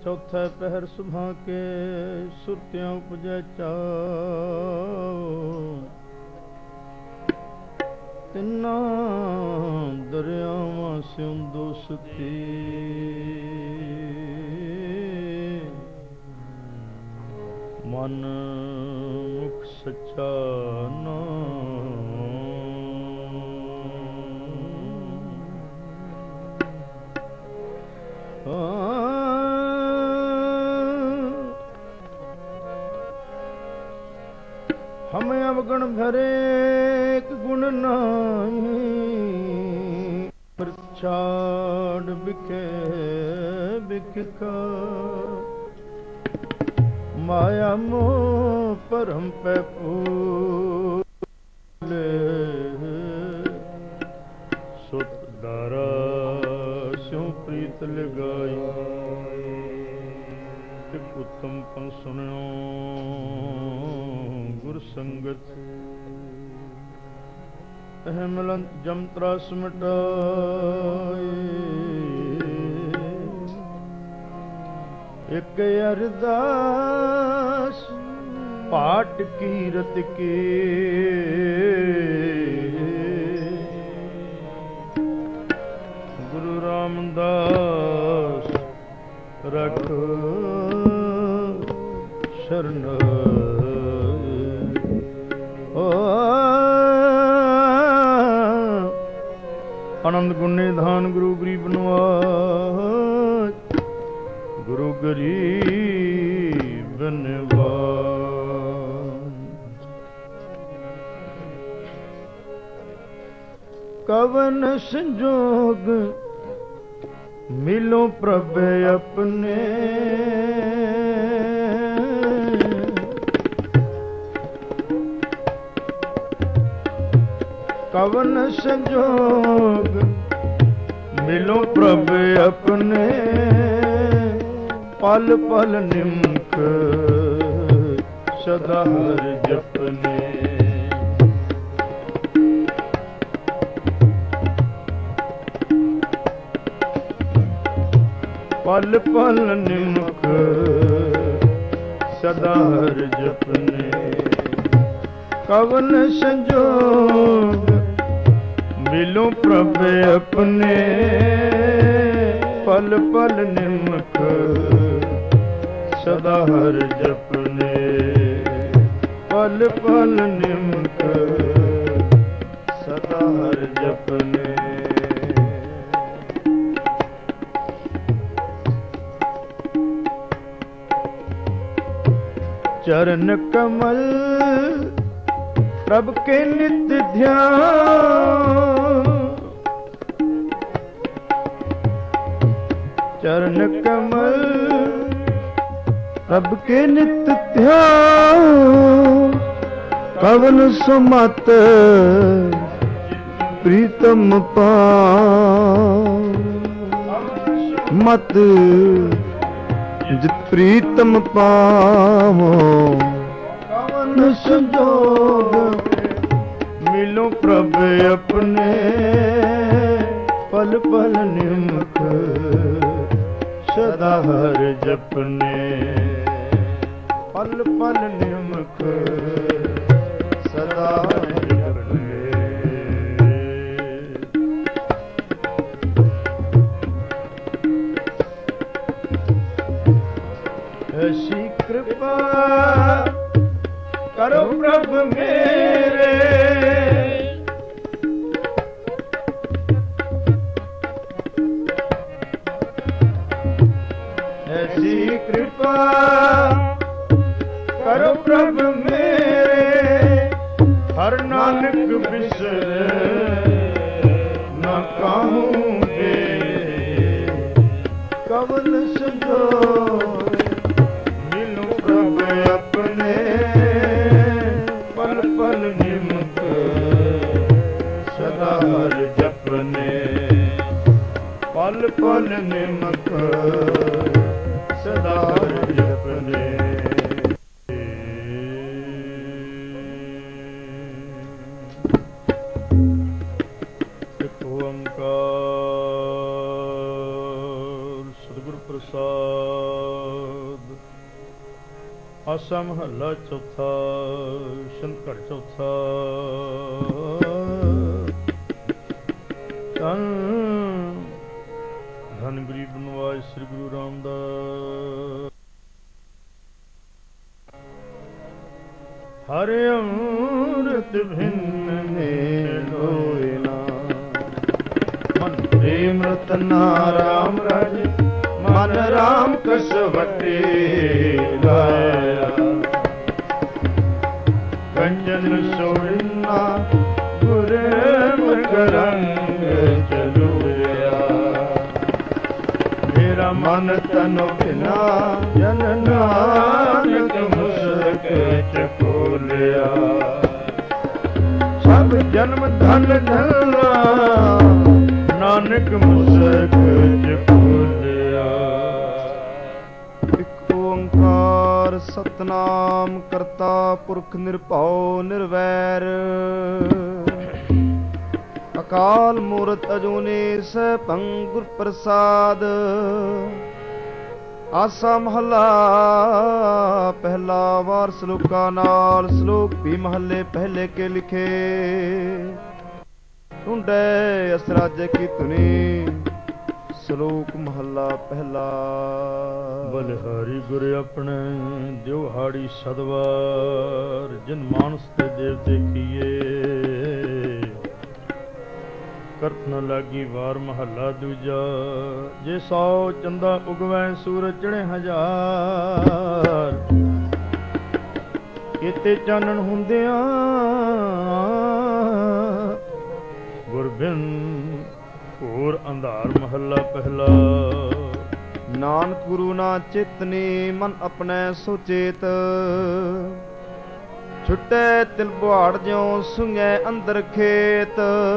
ਚੌਥਾ ਪਹਿਰ ਸੁਭਾ ਕੇ ਸੁਰਤਿਆਂ ਉਪਜੈ ਚਾਉ। ਤਿੰਨਾਂ ਦਰਿਆਵਾਂ ਸਿਉ ਦੋਸਤੀ ਮਨ ਮੁਖ ਸੱਚਾ ਨਾਮ। ਹਮ ਅਵਗਣ ਭਰੇ ਇੱਕ ਗੁਣ ਨਾਹੀ ਪ੍ਰਛਾੜ ਬਿਖੇ ਬਿਖਾ। ਮਾਇਆ ਮੋਹ ਭਰਮ ਪੈ ਭੂਲੇ ਸੁਤ ਦਾਰਾ ਸਿਉ ਪ੍ਰੀਤ ਲਗਾਈ। ਇੱਕ ਉਤਮ ਪਨ ਸੁਣਿਓ ਗੁਰ ਸੰਗਤ ਇਹ ਮਿਲਨ ਜਮ ਤਰਾਸ ਮਿਟਾਏ। ਇੱਕ ਅਰਦਾਸ ਪਾਟ ਕੀਰਤ ਕੀ ਗੁਰੂ ਰਾਮਦਾਸ ਰਖ ਸ਼ਰਨ। ਆਨੰਦ ਗੁਣ ਨਿਧਾਨ ਗੁਰੂ ਗਰੀਬ ਨਿਵਾਜ ਗੁਰੂ ਗਰੀਬ ਨਿਵਾਜ। ਕਵਨ ਸੰਜੋਗ ਮਿਲੋ ਪ੍ਰਭ ਆਪਣੇ ਕਵਨ ਸੰਜੋਗ ਮਿਲੋ ਪ੍ਰਭ ਆਪਣੇ ਪਲ ਪਲ ਨਿਮਕ ਸਦਾ ਹਰ ਜਪਨੇ। ਪਲ ਪਲ ਨਿਮਕ ਸਦਾ ਹਰ ਜਪਨੇ। ਕਵਨ ਸੰਜੋਗ ਮਿਲੋ ਪ੍ਰਭ ਆਪਣੇ ਪਲ ਪਲ ਨਿਮਕ ਸਦਾ ਹਰ ਜਪਨੇ। ਪਲ ਪਲ ਨਿਮਕ ਸਦਾ ਹਰ ਜਪਨੇ। चरण कमल प्रभ के नित्य ध्यान। चरण कमल प्रभ के नित्य ध्यान। कवन सुमत प्रीतम पान। मत जित प्रीतम पावो कवन संजोग मिलो प्रभ अपने पल पल निमक सदा हर जपने। पल पल निमक सदा हर जपने। ऐसी कृपा करो प्रभु मेरे। ऐसी कृपा करो प्रभु मेरे। हर नानक बिसरे न कहूँगे कवन संजोग अपने पल पल निमक सदा हर जपने। पल पल निमक सदा हर जपने। एक ओंकार सतगुर प्रसाद। ਆਸਾ ਮਹੱਲਾ ਚੌਥਾ। ਸ਼ੰਕਰ ਚੌਥਾ। ਧੰਨ ਗਰੀਬ ਨਿਵਾਜ ਸ੍ਰੀ ਗੁਰੂ ਰਾਮਦਾਸ। ਹਰਿ ਅੰਮ੍ਰਿਤ ਭਿੰਨ ਹੋਏ ਨਾ, ਮਨ ਪ੍ਰੇਮ ਰਤਨਾ ਰਾਮ ਰਾਜੇ, ਮਨ ਰਾਮ ਕਸਵਟੇ ਲਾਇਆ। ਕੰਜਨ ਸੋੜਨਾ ਗੁਰਮੁਖ ਰੰਗ ਚਲੂਆ। ਮੇਰਾ ਮਨ ਤਨ ਬਿਨਾ ਜਨ ਨਾਨਕ ਮੁਸਕ ਚਕੋਲਿਆ। ਸਭ ਜਨਮ ਧਨ ਧਨਾ ਨਾਨਕ ਮੁਸਕ ਚਕੋਲਿਆ। ਇਕ ਓੰਕਾਰ ਸਤਨਾਮ ਕਰਤਾ ਪੁਰਖ ਨਿਰਭਉ ਨਿਰਵੈਰ। ਅਕਾਲ ਮੂਰਤ ਅਜੂਨੀ ਸੈਭੰ ਗੁਰ ਪ੍ਰਸਾਦ। ਆਸਾ ਮਹੱਲਾ ਪਹਿਲਾ। ਵਾਰ ਸਲੋਕਾਂ ਨਾਲ। ਸਲੋਕ ਵੀ ਮਹੱਲੇ ਪਹਿਲੇ ਕੇ ਲਿਖੇ। ਢੂੰਢੇ ਅਸਰਾਜੇ ਕੀ ਧੁਨੀ। ਸਲੋਕ ਮਹੱਲਾ ਪਹਿਲਾ। ਬਲਿਹਾਰੀ ਗੁਰ ਆਪਣੇ ਦਿਵਹਾੜੀ ਸਦਵਾਰ। ਜਿਨ ਮਾਨਸ ਤੇ ਦੇਵ ਦੇਖੀਏ, ਕਰਤ ਨ ਲਾਗੀ ਵਾਰ ਮਹੱਲਾ ਦੂਜਾ। ਜੇ 100 ਚੰਦਾ ਉਗਵੈ ਸੂਰਜ ਚੜ੍ਹੇ ਹਜ਼ਾਰ। ਕੀਤੇ ਚਾਨਣ ਹੁੰਦਿਆਂ ਗੁਰ ਬਿਨ ਘੋਰ ਅੰਧਾਰ ਮਹੱਲਾ ਪਹਿਲਾ। ਨਾਨਕ ਗੁਰੂ ਨਾ ਚੇਤਨੀ, ਮਨ ਆਪਣੇ ਸੁਚੇਤ। ਛੁੱਟੇ ਤਿਲ ਬੁਹਾੜ ਜਿਉ ਸੁੰਘੇ ਅੰਦਰ ਖੇਤ।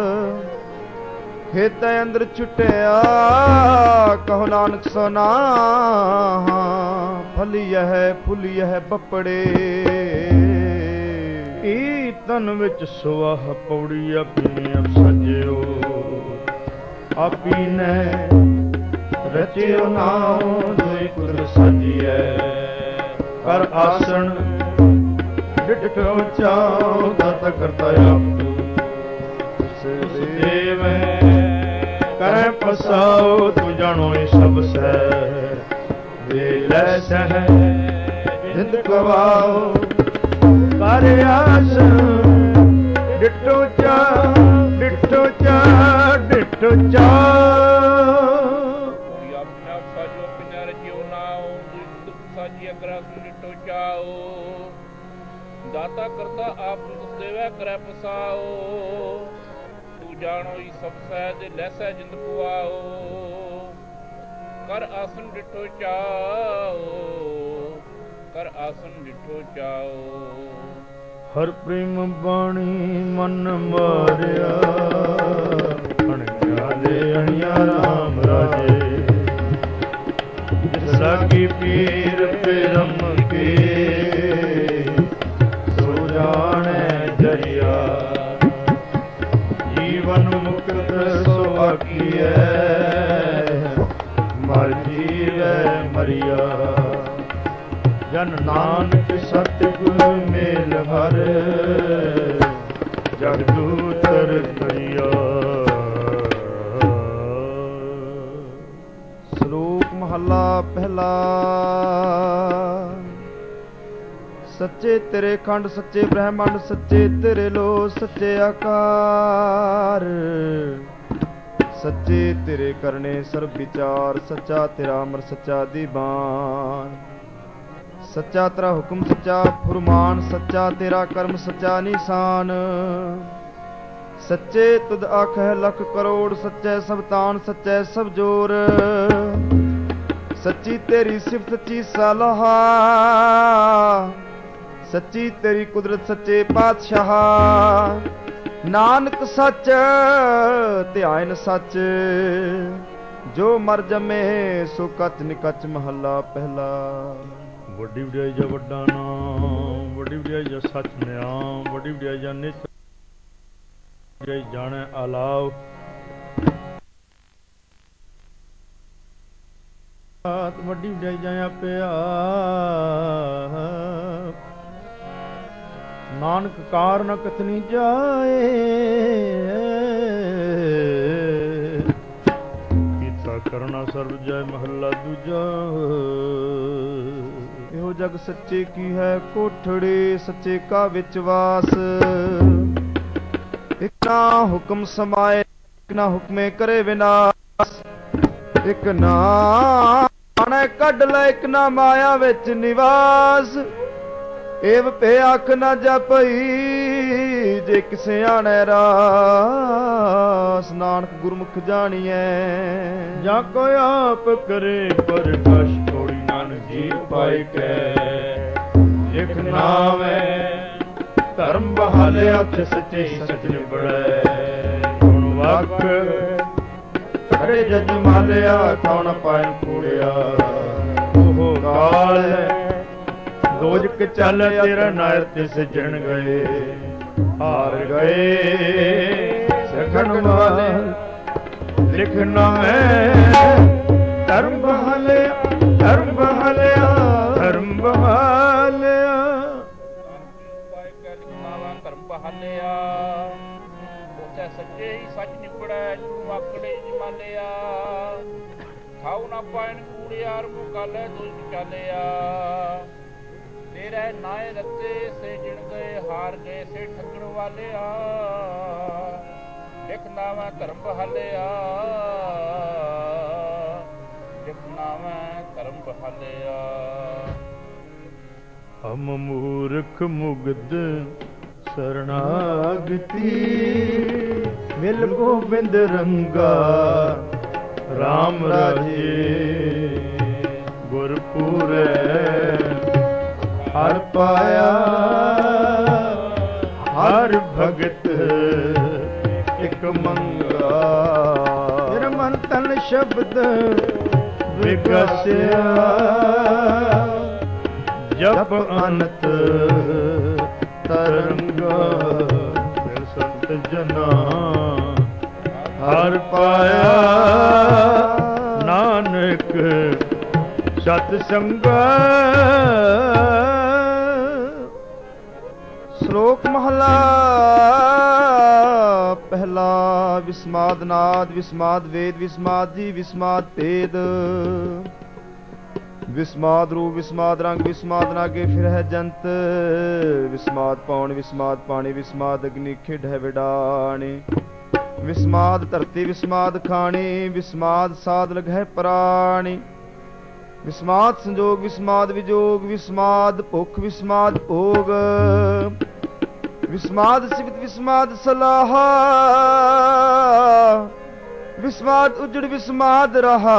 ਖੇਤ ਅੰਦਰ ਛੁੱਟਿਆ ਕਹੋ ਨਾਨਕ ਸੋਨਾ। ਫਲੀਐ ਫੁਲੀਐ ਬੱਪੜੇ। ਈ ਤਨ ਵਿੱਚ ਸੁਆਹ ਪੌੜੀ ਆਪਣੀ ਅਬ ਸਜਿਓ। ਆਪੀ ਨੇ ਰਚਿਓ ਨਾਉ ਦੋਇ ਕੁਦਰਤ ਸਾਜੀਐ। ਕਰ ਆਸਣ ਡਿਠੋ ਚਾਉ ਦਾਤਾ ਕਰਤਾ ਆਪ। ਉਸ ਦੇਵ ਕਰੈ ਪਸਾਉ ਤੂੰ ਜਾਣੋ ਇਹ ਸਭ ਸਹਿ। ਵੇ ਲੈ ਸਹਿ ਜਿੰਦ ਗਵਾਓ। ਕਰ ਆਸ ਡਿਠੋ ਚਾ ਡਿਠੋ ਚਾ ਡਿਠੋ ਚਾ। ਆਪਣਾ ਸਾਜੋ ਪਿਨਾ ਰਚਿਓ ਨਾਉ ਦੁਖ ਸਾਜੀ ਅਗਰਾਸ ਡਿਠੋ ਚਾਓ। ਦਾਤਾ ਕਰਤਾ ਆਪ ਉਸ ਦੇਵੈ ਕਰੈ ਪਸਾਓ। ਤੂੰ ਜਾਣੋ ਹੀ ਸਭ ਸਹਿਜ ਲੈਸੈ ਜਿੰਦ ਪੁਆਓ। ਕਰ ਆਸਨ ਡਿਠੋ ਚਾਓ। ਕਰ ਆਸਨ ਡਿਠੋ ਚਾਓ। ਹਰ ਪ੍ਰੇਮ ਬਾਣੀ ਮਨ ਮਾਰਿਆ। ਅਣਿਆ ਦੇ ਅਣਿਆ ਰਾਮ ਰਾਜੇ। ਜਿਸ ਲਾਗੀ ਪੀਰ ਪਰਮ ਕੇ। ਸੋ ਜਾਣੈ ਜਰੀਆ। ਜੀਵਨ ਮੁਕਤ ਸੋ ਆਖੀਐ। ਮਰ ਜੀਵੈ ਮਰੀਆ। ਜਨ ਨਾਨਕ ਸਤਿਗੁਰ ਮੇਲ ਹਰ। ਜਗ ਦੂਤਰ ਕਰਿਆ। ਸ਼ਲੋਕ ਮਹੱਲਾ ਪਹਿਲਾ। ਸੱਚੇ ਤੇਰੇ ਖੰਡ ਸੱਚੇ ਬ੍ਰਹਮੰਡ। ਸੱਚੇ ਤੇਰੇ ਲੋ ਸੱਚੇ ਆਕਾਰ। ਸੱਚੇ ਤੇਰੇ ਕਰਨੇ ਸਰਬ ਵਿਚਾਰ। ਸੱਚਾ ਤੇਰਾ ਅਮਰ ਸੱਚਾ ਦੀਵਾਨ। ਸੱਚਾ ਤੇਰਾ ਹੁਕਮ ਸੱਚਾ ਫੁਰਮਾਨ। ਸੱਚਾ ਤੇਰਾ ਕਰਮ ਸੱਚਾ ਨਿਸ਼ਾਨ। ਸੱਚੇ ਤੁਧ ਆਖੈ ਲੱਖ ਕਰੋੜ। ਸੱਚੇ ਸਭ ਤਾਨ ਸੱਚੇ ਸਭ ਜੋਰ। ਸੱਚੀ ਤੇਰੀ ਸਿਫਤ ਸੱਚੀ ਸਲਾਹਾ। ਸੱਚੀ ਤੇਰੀ ਕੁਦਰਤ ਸੱਚੇ ਪਾਤਸ਼ਾਹ। ਨਾਨਕ ਸੱਚ ਧਿਆਇਨ ਸੱਚ। ਜੋ ਮਰ ਜਮੇ ਸੋ ਕਚ ਨਿਕਚ ਮਹੱਲਾ ਪਹਿਲਾ। ਵੱਡੀ ਵਡਿਆਈ ਜਾ ਵੱਡਾ ਨਾਮ। ਵੱਡੀ ਵਡਿਆਈ ਜਾ ਸੱਚ ਨਿਆਮ। ਵੱਡੀ ਵਡਿਆਈ ਜਾ ਨਿਤ ਵਡਿਆਈ ਜਾਣੈ ਆਲਾਓ। ਵੱਡੀ ਵਡਿਆਈ ਜਾਂ ਪਿਆ ਨਾਨਕ ਕਾਰਨ ਕਥਨੀ ਜਾਏ ਕੀਤਾ ਕਰਨਾ ਸਰਬ ਜੈ ਮਹੱਲਾ ਦੂਜਾ। ਇਹੋ ਜਗ ਸੱਚੇ ਕੀ ਹੈ ਕੋਠੜੇ ਸੱਚੇ ਕਾ ਵਿੱਚ ਵਾਸ ਇਕ ਨਾ ਹੁਕਮ ਸਮਾਏ ਇਕ ਨਾ ਹੁਕਮੇ ਕਰੇ ਵਿਨਾਸ਼ ਇਕ ਨਾ ਆਣੇ ਕੱਢ ਲੈ ਇਕ ਨਾ ਮਾਇਆ ਵਿੱਚ ਨਿਵਾਸ ਏਵ ਭੇ ਅੱਖ ਨਾ ਜਪਈ ਜੇ ਕਿਸੇ ਆਣੇ ਰਾਸ ਨਾਨਕ ਗੁਰਮੁਖ ਜਾਣੀਐ ਜਾਂ ਕੋ ਆਪ ਕਰੇ ਪ੍ਰਕਾਸ਼ ਥੋੜੀ ਨਾਨਕ ਜੀ ਪਾਇ ਕੈ ਇਕ ਨਾਮ ਹੈ ਧਰਮ ਬਹਾਲਿਆ ਤੇ ਸੱਚੇ ਸੱਚ ਨਿਬੜੈ ਹੁਣ ਵਕ ਖੜੇ ਜਜ ਮਾਲਿਆ ਕੌਣ ਪਾਇ ਕੂੜਿਆ ਉਹ ਕਾਲ ਦੋਜਕ ਚੱਲ ਤੇਰਾ ਨਾਇਰ ਤੇ ਸਜਣ ਗਏ ਹਾਰ ਗਏ ਸਖਣ ਵਾਲੇ ਲਿਖਣਾ ਮੈਂ ਧਰਮ ਬਹਾਲਿਆ ਧਰਮ ਬਹਾਲਿਆ ਧਰਮ ਬਹਾਲਿਆ ਧਰਮ ਬਹਾਲਿਆ ਉਚਾ ਸੱਚੇ ਹੀ ਸੱਚ ਨਿਬੜੈ ਤੂੰ ਆਕੜੇ ਜਮਾਲਿਆ ਖਾਉ ਨਾ ਪਾਇਨ ਕੂੜਿਆਰ ਮੁਕਾਲੇ ਦੁੱਧ ਚਾਲਿਆ ਤੇਰੇ ਨਾਏ ਰੱਤੇ ਸੇ ਜਿਣ ਗਏ ਹਾਰ ਗਏ ਸੇ ਠੱਗਣ ਵਾਲਿਆ ਲਿਖਣਾ ਮੈਂ ਧਰਮ ਬਹਾਲਿਆ ਲਿਖਣਾ ਮੈਂ ਧਰਮ ਬਹਾਲਿਆ ਹਮ ਮੂਰਖ ਮੁਗਧ ਸਰਣਾਗਤੀ ਮਿਲ ਗੋਬਿੰਦ ਰੰਗਾ ਰਾਮ ਰਾਜੇ ਗੁਰਪੂਰੈ ਹਰ ਪਾਇਆ ਹਰ ਭਗਤ ਇਕ ਮੰਗਾ ਫਿਰ ਮਨ ਤਨ ਸ਼ਬਦ ਵਿਗਸਿਆ ਜਪ ਅਨੰਤ ਤਰੰਗਾ ਫਿਰ ਸੰਤ ਜਨਾ ਹਰ ਪਾਇਆ ਨਾਨਕ ਸਤ ਸੰਗਾ। ਸ਼ਲੋਕ ਮਹਲਾ ਪਹਿਲਾ ਵਿਸਮਾਦ ਨਾਦ ਵਿਸਮਾਦ ਵੇਦ ਵਿਸਮਾਦ ਜੀ ਵਿਸਮਾਦ ਭੇਦ ਵਿਸਮਾਦ ਰੂਪ ਵਿਸਮਾਦ ਰੰਗ ਵਿਸਮਾਦ ਨਾਗੇ ਫਿਰ ਹੈ ਜੰਤ ਵਿਸਮਾਦ ਪੌਣ ਵਿਸਮਾਦ ਪਾਣੀ ਵਿਸਮਾਦ ਅਗਨੀ ਖਿਡ ਹੈ ਵਿਡਾਣੀ ਵਿਸਮਾਦ ਧਰਤੀ ਵਿਸਮਾਦ ਖਾਣੀ ਵਿਸਮਾਦ ਸਾਧ ਲਗ ਹੈ ਪ੍ਰਾਣੀ ਵਿਸਮਾਦ ਸੰਜੋਗ ਵਿਸਮਾਦ ਵਿਜੋਗ ਵਿਸਮਾਦ ਭੁੱਖ ਵਿਸਮਾਦ ਭੋਗ ਵਿਸਮਾਦ ਸਿਫਤ ਵਿਸਮਾਦ ਸਲਾਹਾ ਵਿਸਮਾਦ ਉਜੜ ਵਿਸਮਾਦ ਰਹਾ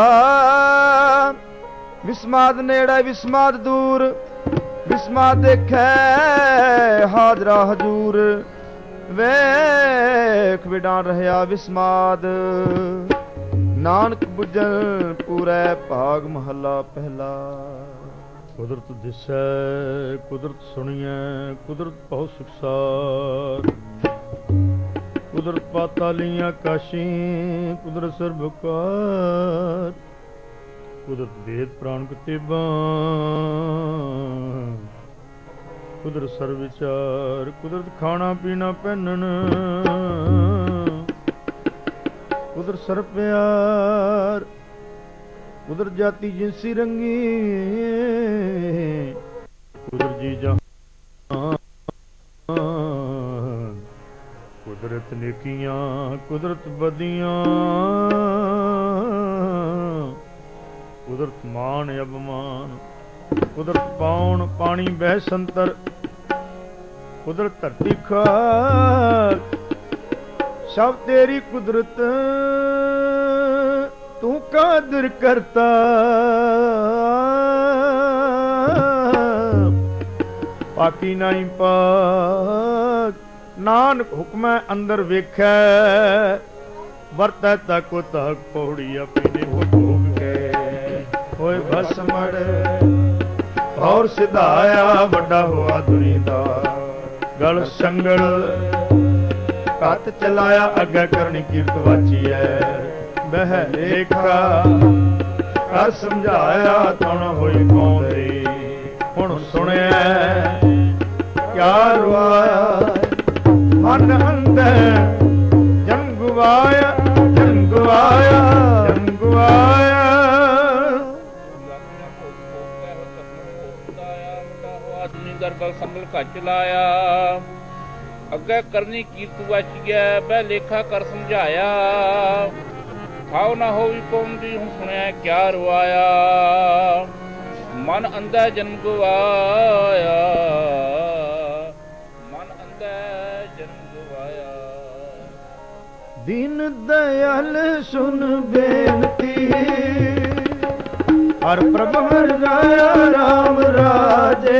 ਵਿਸਮਾਦ ਨੇੜੇ ਵਿਸਮਾਦ ਦੂਰ ਵਿਸਮਾਦ ਦੇਖੈ ਹਾਜ਼ਰਾ ਹਜੂਰ ਵੇਖ ਵਿਡਾਨ ਰਹਿਆ ਵਿਸਮਾਦ ਨਾਨਕ ਬੁੱਝਣ ਪੂਰੈ ਭਾਗ ਮਹੱਲਾ ਪਹਿਲਾ। ਕੁਦਰਤ ਦਿਸੈ ਕੁਦਰਤ ਸੁਣੀਐ ਕੁਦਰਤ ਬਹੁ ਸੁਖਸਾਰ ਕੁਦਰਤ ਪਾਤਾਲੀ ਆਕਾਸ਼ੀ ਕੁਦਰਤ ਸਰਬਕਾਰ ਕੁਦਰਤ ਵੇਦ ਪ੍ਰਾਣ ਕਤੇਬਾਂ ਕੁਦਰਤ ਸਰਬ ਵਿਚਾਰ ਕੁਦਰਤ ਖਾਣਾ ਪੀਣਾ ਪਹਿਨਣ ਕੁਦਰਤ ਸਰਬ ਪਿਆਰ ਕੁਦਰਤ ਜਾਤੀ ਜਿਨਸੀ ਰੰਗੀ ਕੁਦਰਤ ਜੀ ਜਹਾਨ ਕੁਦਰਤ ਨੇਕੀਆਂ ਕੁਦਰਤ ਬਦੀਆਂ ਕੁਦਰਤ ਮਾਨ ਅਭਮਾਨ ਕੁਦਰਤ ਪਾਉਣ ਪਾਣੀ ਬਹਿ ਸੰਤਰ ਕੁਦਰਤ ਧਰਤੀ ਖਾਕ ਸਭ ਤੇਰੀ ਕੁਦਰਤ ਤੂੰ ਕਾਦਰ ਕਰਤਾ ਪਾਕੀ ਨਹੀਂ ਪਾਕ ਨਾਨਕ ਹੁਕਮੈ ਅੰਦਰ ਵੇਖੈ ਵਰਤੈ ਤਕੋ ਤਕ ਪੌੜੀ ਆਪਣੀ ਭੋਗ ਕੇ ਹੋਏ ਭਸਮੜ ਔਰ ਸਿਧਾਇਆ ਵੱਡਾ ਹੋਆ ਦੁਨੀ ਦਾ ਗਲ ਸੰਗਲ ਕੱਤ ਚਲਾਇਆ ਅੱਗੇ ਕਰਨੀ ਕੀਰਤ ਵਾਚੀ ਐ ਬਹਿ ਲੇਖਾ ਕਰ ਸਮਝਾਇਆ ਤਣ ਹੋਈ ਪਾਉਂਦੇ। ਹੁਣ ਸੁਣਿਆ ਕਿਆ ਰਵਾਇਆ ਮਨ ਅੰਦਰ ਜਨ ਗਵਾਇਆ ਜਨ ਗਵਾਇਆ ਜਨ ਗਵਾਇਆ। ਗਰਬਲ ਸੰਭਲ ਕੱਚ ਲਾਇਆ ਅੱਗੇ ਕਰਨੀ ਕੀਰਤ ਵਚ ਗਿਆ ਬਹਿ ਲੇਖਾ ਕਰ ਸਮਝਾਇਆ। ਖਾਓ ਨਾ ਹੋਈ ਪਾਉਂਦੀ ਹੁਣ ਸੁਣਿਆ ਕਿਆ ਰਵਾਇਆ ਮਨ ਅੰਦਰ ਜਨਮ ਗਵਾਇਆ ਮਨ ਅੰਦਰ ਜਨਮ ਗਵਾਇਆ। ਦੀਨ ਦਇਆਲ ਸੁਨ ਬੇਨਤੀ ਹਰ ਪ੍ਰਭ ਹਰ ਰਾਇਆ ਰਾਮ ਰਾਜੇ।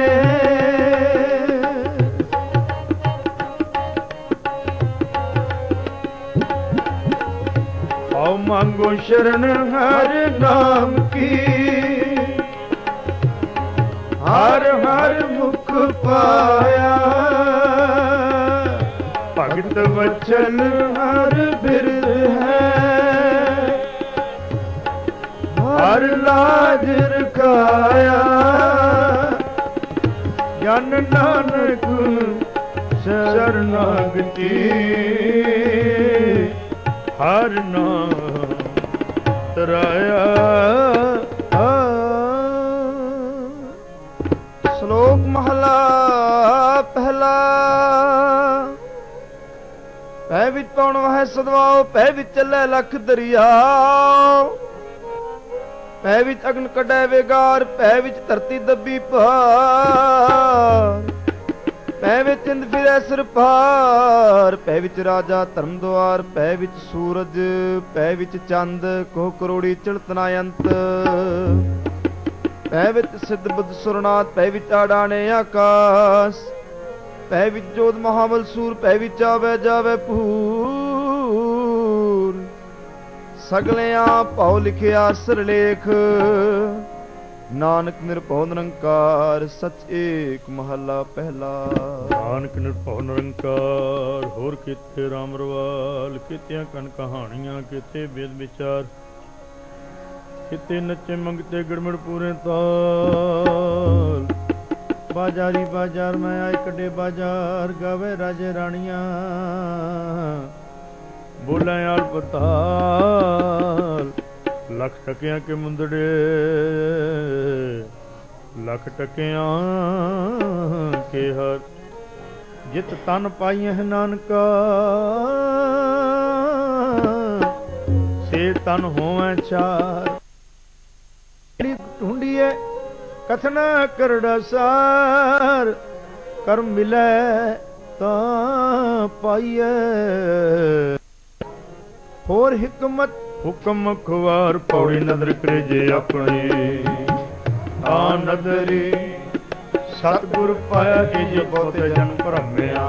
ਆਓ ਮੰਗੋ ਸ਼ਰਨ ਹਰ ਨਾਮ ਕੀ ਹਰ ਹਰ ਮੁਖ ਪਾਇਆ। ਭਗਤ ਵਚਨ ਹਰ ਬਿਰਧ ਹੈ ਹਰ ਲਾਜ ਰਖਾਇਆ। ਜਨ ਨਾਨਕ ਸ਼ਰਨਾਗਤੀ ਹਰ ਨਾਮ ਤਰਾਇਆ। ਸ਼ਲੋਕ ਮਹਲਾ ਪਹਿਲਾ। ਪੈ ਵਿੱਚ ਪਉਣ ਵਹਿ ਸਦਵਾਓ ਪੈ ਵਿੱਚ ਚੱਲੇ ਲਖ ਦਰਿਆਓ। ਪੈ ਵਿੱਚ ਅਗਨ ਕੱਢੈ ਵੇਗਾਰ ਪੈ ਵਿੱਚ ਧਰਤੀ ਦੱਬੀ ਭਾਰ। ਪੈ ਵਿੱਚ ਚੰਦ ਫਿਰੈ ਸਿਰ ਭਾਰ ਪੈ ਵਿੱਚ ਰਾਜਾ ਧਰਮ ਦੁਆਰ। ਪੈ ਵਿੱਚ ਸੂਰਜ ਪੈ ਵਿੱਚ ਚੰਦ ਕੋਹ ਕਰੋੜੀ ਚੜਤਨਾ ਅੰਤ। ਪੈ ਵਿੱਚ ਸਿੱਧ ਬੁੱਧ ਸੁਰਨਾਥ ਪੈ ਵਿੱਚ ਆਡਾਣੇ ਆਕਾਸ਼। ਪੈ ਵਿੱਚ ਜੋਤ ਮਹਾਬਲ ਸੂਰ ਪੈ ਵਿੱਚ ਆਵੇ ਜਾਵੇ ਪੂਰ। ਸਗਲਿਆਂ ਭਉ ਲਿਖਿਆ ਸਿਰਲੇਖ ਨਾਨਕ ਨਿਰਭਉ ਨਿਰੰਕਾਰ ਸਚ ਏਕ ਮਹੱਲਾ ਪਹਿਲਾ। ਨਾਨਕ ਨਿਰਭਉ ਨਿਰੰਕਾਰ ਹੋਰ ਕਿਤੇ ਰਾਮ ਰਵਾਲ ਕਿਤਿਆਂ ਕਨ ਕਹਾਣੀਆਂ ਕਿਤੇ ਵੇਦ ਵਿਚਾਰ ਕਿਤੇ ਨੱਚੇ ਮੰਗਤੇ ਗੜਮੜ ਪੂਰੇ ਤਾਲ। ਬਾਜ਼ਾਰੀ ਬਾਜ਼ਾਰ ਮੈਂ ਆਏ ਕੱਢੇ ਬਾਜ਼ਾਰ ਗਾਵੇ ਰਾਜੇ ਰਾਣੀਆਂ ਬੋਲਾਂ ਯਾਰ ਪਤਾਲ। ਲੱਖ ਟਕਿਆਂ ਕੇ ਮੁੰਦੜੇ ਲੱਖ ਟਕਿਆਂ ਕੇ ਹਰ ਜਿਤ ਤਨ ਪਾਈਐ ਨਾਨਕਾ ਸੇ ਤਨ ਹੋਵੈ ਚਾਰ। ਢੂੰਡੀਏ ਕਥਨ ਕਰੜਾ ਸਾਰ ਕਰਮ ਮਿਲੈ ਤਾਂ ਪਾਈਐ। ਹੋਰ ਹਕਮਤ ਹੁਕਮ ਖਵਾਰ ਪੌੜੀ ਨਦਰ ਕਰੇ ਜੇ ਆਪਣੀ ਆ ਨਦਰੀ ਸਤਿਗੁਰ ਪਾਇਆ ਕਿ ਜੇ ਬਹੁਤੇ ਜਨ ਭਰਮਿਆ।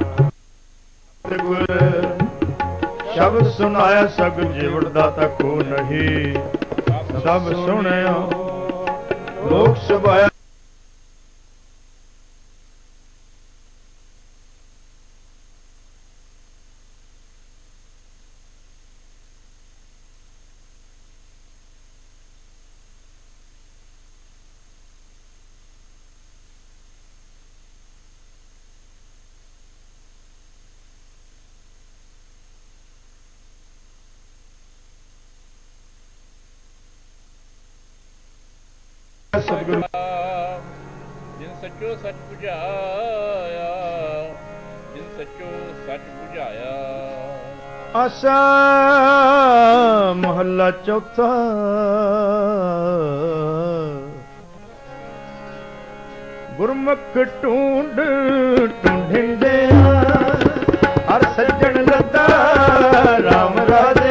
ਗੁਰ ਸ਼ਬਦ ਸੁਨਾਇਆ ਸਗ ਜੀਵੜ ਦਾਤਾ ਕੋ ਨਹੀਂ। ਸਭ ਸੁਣਿਓ ਲੋਕ ਸਭਾਇਆ ਸਤਿਗੁਰੂ ਜਿਨ ਸੱਚੋ ਸੱਚ 부ਝਾਇਆ ਜਿਨ ਸੱਚੋ ਸੱਚ 부ਝਾਇਆ। ਆਸਾ ਮਹੱਲਾ ਚੌਥਾ। ਗੁਰਮੁਖ ਢੂੰਡ ਢੂੰਢਿੰਦਿਆਂ ਹਰ ਸੱਜਣ ਲੱਦਾ ਰਾਮ ਰਾਜੇ।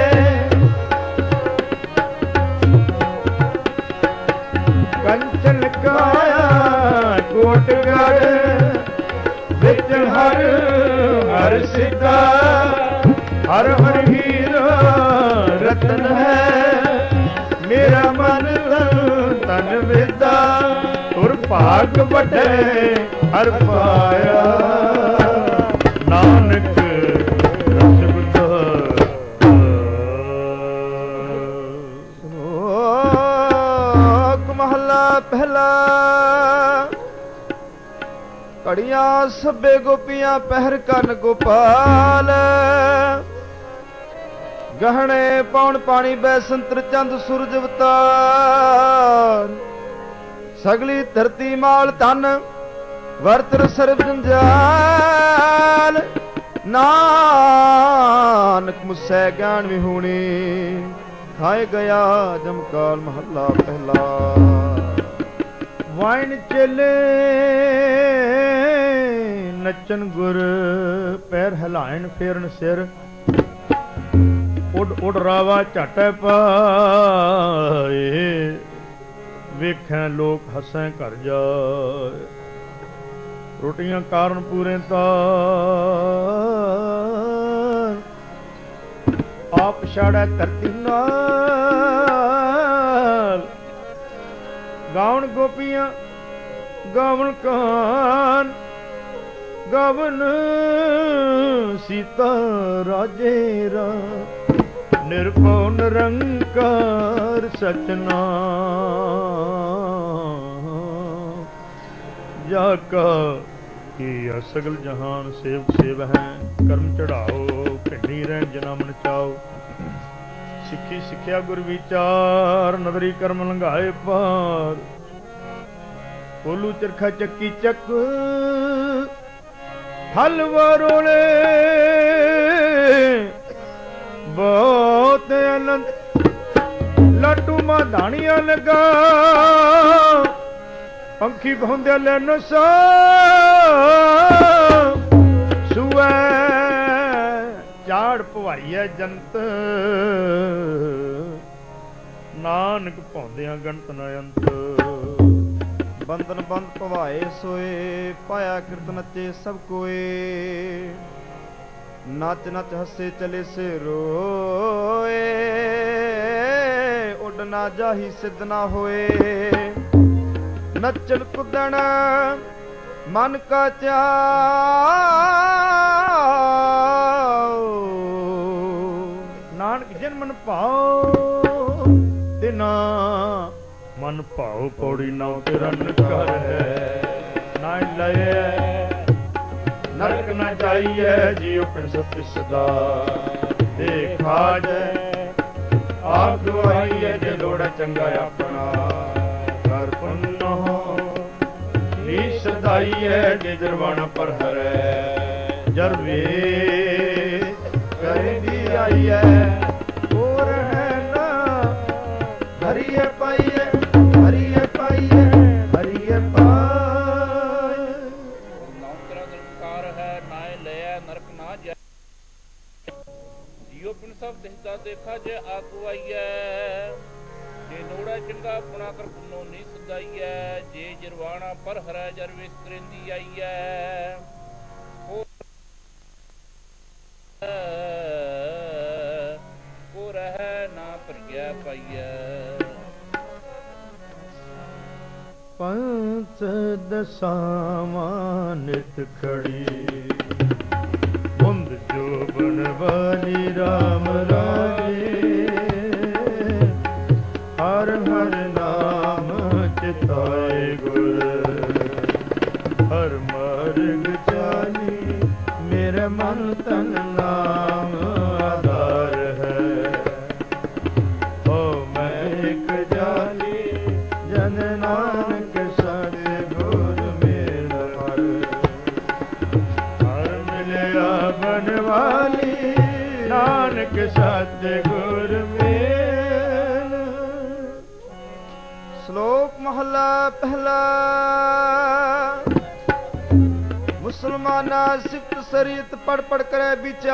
ਕੰਚਨ ਕਾਇਆ ਕੋਟਗੜ ਵਿੱਚ ਹਰ ਹਰ ਸਿੱਧਾ। ਹਰ ਹਰ ਹੀਰਾ ਰਤਨ ਹੈ ਮੇਰਾ ਮਨ ਤਨ ਵਿਦਾ। ਤੁਰ ਭਾਗ ਵੱਡੇ ਹਰ ਪਾਇਆ ਨਾਨਕ ਰਸ ਗੁਦਾ। ਘੜੀਆਂ ਸਭੇ ਗੋਪੀਆਂ ਪਹਿਰ ਕਰਨ ਗੋਪਾਲ ਗਹਿਣੇ ਪੌਣ ਪਾਣੀ ਬੈਸੰਤਰ ਚੰਦ ਸੂਰਜ ਅਵਤਾਰ ਸਗਲੀ ਧਰਤੀ ਮਾਲ ਧਨ ਵਰਤਰ ਸਰਬ ਜੰਜਾਲ ਨਾਨਕ ਮੁਸੈ ਗਿਆਨ ਵਿਹੂਣੀ ਖਾਏ ਗਿਆ ਜਮਕਾਲ ਮਹੱਲਾ ਪਹਿਲਾ। ਵਾਇਨ ਚੇਲੇ ਨੱਚਨ ਗੁਰ ਪੈਰ ਹਿਲਾਇਣ ਫੇਰਨ ਸਿਰ ਉੱਡ ਉੱਡ ਰਾਵਾ ਝਾਟੇ ਪਾਏ ਵੇਖੈ ਲੋਕ ਹੱਸੈ ਘਰ ਜਾਏ ਰੋਟੀਆਂ ਕਾਰਨ ਪੂਰੇ ਤਾਰ ਆਪ ਛਾੜੈ ਧਰਤੀ ਨਾਲ ਗਾਵਣ ਗੋਪੀਆਂ ਗਾਵਣ ਕਾਨ ਗਾਵਣ ਸੀਤਾ ਰਾਜੇ ਰਾ ਨਿਰਭਉ ਨਿਰੰਕਾਰ ਸਚਨਾਮ ਜਾ ਕਾ ਕੀਆ ਸਗਲ ਜਹਾਨ ਸੇਵਕ ਸੇਵ ਹੈ ਕਰਮ ਚੜਾਓ ਭਿੰਡੀ ਰਹਿਣ ਜਨਮ ਨਚਾਓ ਸਿੱਖੀ ਸਿੱਖਿਆ ਗੁਰ ਵਿਚਾਰ ਨਦਰੀ ਕਰਮ ਲੰਘਾਏ ਪਾਰ ਕੋਲੂ ਚਰਖਾ ਚੱਕੀ ਚੱਕ ਹਲਵਾ ਰੋਲੇ ਬਹੁਤ ਅਨੰਦ ਲੱਡੂ ਮਾ ਧਾਣੀਆਂ ਲਗਾ ਪੰਖੀ ਭੌਂਦੇ ਲੈਨੋ ਸਾ ਸੁਐ ਝਾੜ ਭਵਾਈਐ ਜੰਤ ਨਾਨਕ ਭੌਂਦਿਆਂ ਗਣਤ ਨ ਅੰਤ ਬੰਧਨ ਬੰਦ ਭਵਾਏ ਸੋਏ ਪਾਇਆ ਕਿਰਤ ਨੱਚੇ ਸਭ ਕੋਏ ਨੱਚ ਨੱਚ ਹੱਸੇ ਚਲੇ ਸੇ ਰੋਏ ਉੱਡ ਨਾ ਜਾਹੀ ਸਿੱਧ ਨਾ ਹੋਏ ਨੱਚਣ ਕੁੱਦਣ ਮਨ ਕਾ ਚਾਉ ਨਾਨਕ ਜਿਨ ਮਨ ਭਾਉ ਤਿਨਾ ਮਨ ਭਾਉ ਪੌੜੀ ਨਉ ਤਿਰਨ ਕਰ ਹੈ ਨਾ ਲਏ ਨਰਕ ਨਾ ਜਾਈਐ ਜੀਉ ਪ੍ਰਿੰਸਪ ਸਦਾ ਦੇਖਾ ਜੈ ਆਪ ਦੁਆਈਐ ਜੇ ਲੋੜਾ ਚੰਗਾ ਆਪਣਾ ਕਰ ਪੁੰਨੋ ਨੀ ਸਦਾਈਐ ਜੇ ਜਰਵਾਣਾ ਪਰ ਹਰੈ ਜਰਵੇ ਕਰਦੀ ਆਈਐ ਹੋਰ ਹੈ ਨਾ ਹਰੀਏ ਪਾਈਐ ਹਰੀਏ ਪਾਈਐ ਹਰੀਏ ਪਾਈ ਨੌਕਰਾ ਦਰਕਾਰ ਹੈ ਨਾਏ ਲਿਆ ਨਰਕ ਨਾ ਜਾ ਜੀਉ ਪਿੰਡ ਸਭ ਦਿਸਦਾ ਦੇਖਾ ਜੇ ਆਗੂ ਆਈਐ ਜੇ ਲੋੜਾ ਚੰਗਾ ਆਪਣਾ ਕਰ ਪੁੰਨੋ ਨਹੀਂ ਸਦਾਈਐ ਜੇ ਜਰਵਾਣਾ ਪਰ ਹਰੈ ਜਰਵੇ ਕਰੇਂਦੀ ਆਈਐ ਕੋ ਰਹਿ ਨਾ ਭਰਿਆ ਪਾਈਐ ਪੰਚ ਦਸਾਵਾਂ ਨਿਤ ਖੜੀ ਬੁੰਦ ਜੋਬਨ ਵਾਲੀ ਰਾਮ ਰਾਜੇ ਹਰ ਹਰ ਨਾਮ ਚਿਤਾਏ ਗੁਰ ਹਰ ਮਾਰਗ ਚਾਲੀ ਮੇਰੇ ਮਨ ਤਨ ਨਾਮ ਆਧਾਰ ਹੈ ਓ ਮੈਂ ਇੱਕ ਜਾਲੀ ਜਨ ਨਾਨਕ ਸਤ ਗੁਰ ਮੇਲ ਹਰ ਹਰ ਮਿਲਿਆ ਬਨਵਾਲੀ ਨਾਨਕ ਸਤ ਗੁਰ ਮੇਲ। ਸ਼ਲੋਕ ਮਹੱਲਾ ਪਹਿਲਾ। ਮੁਸਲਮਾਨਾ ਸਿਫਤ ਸਰੀਤ ਪੜ ਪੜ ਕਰੇ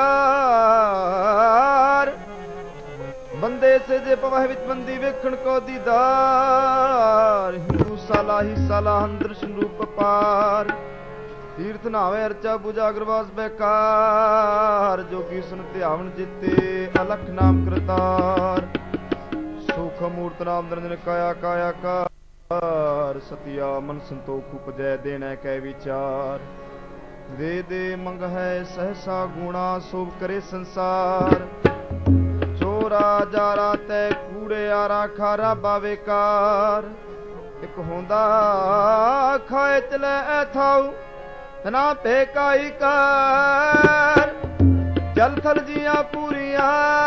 ਵਿਚਾਰ ਬੰਦੇ ਸੇ ਜੇ ਪਵਹ ਵਿੱਚ ਬੰਦੀ ਵੇਖਣ ਕੋ ਦੀਦਾਰ ਹਿੰਦੂ ਸਾਲਾ ਹੀ ਸਾਲਾ ਦਰਸ਼ਨ ਰੂਪ ਪਾਰ ਤੀਰਥ ਨਾਵੇ ਅਰਚਾ ਪੂਜਾ ਅਗਰਵਾਸ ਬੇਕਾਰ ਜੋਗੀ ਸੁਨ ਧਿਆਵਨ ਜਿਤੇ ਅਲਖ ਨਾਮ ਕਰਤਾਰ ਸੁਖ ਮੂਰਤ ਨਾਮ ਨਿਰੰਜਨ ਕਾਇਆ ਕਾਇਆ ਕਾਰ ਸਤਿਆ ਮਨ ਸੰਤੋਖ ਉਪਜੈ ਦੇਣਾ ਕੈ ਵਿਚਾਰ ਦੇ ਦੇ ਮੰਗ ਹੈ ਸਹਸਾ ਗੁਣਾ ਸੋਭ ਕਰੇ ਸੰਸਾਰ ਚੋਰਾ ਜਾਰਾ ਤੈ ਕੂੜੇ ਆਰਾ ਖਾਰਾ ਬਾਵੇਕਾਰ ਇੱਕ ਹੁੰਦਾ ਖਾਏ ਚਲੇ ਐ ਥਾਉ तना पे काई कर जल थल जिया पूरिया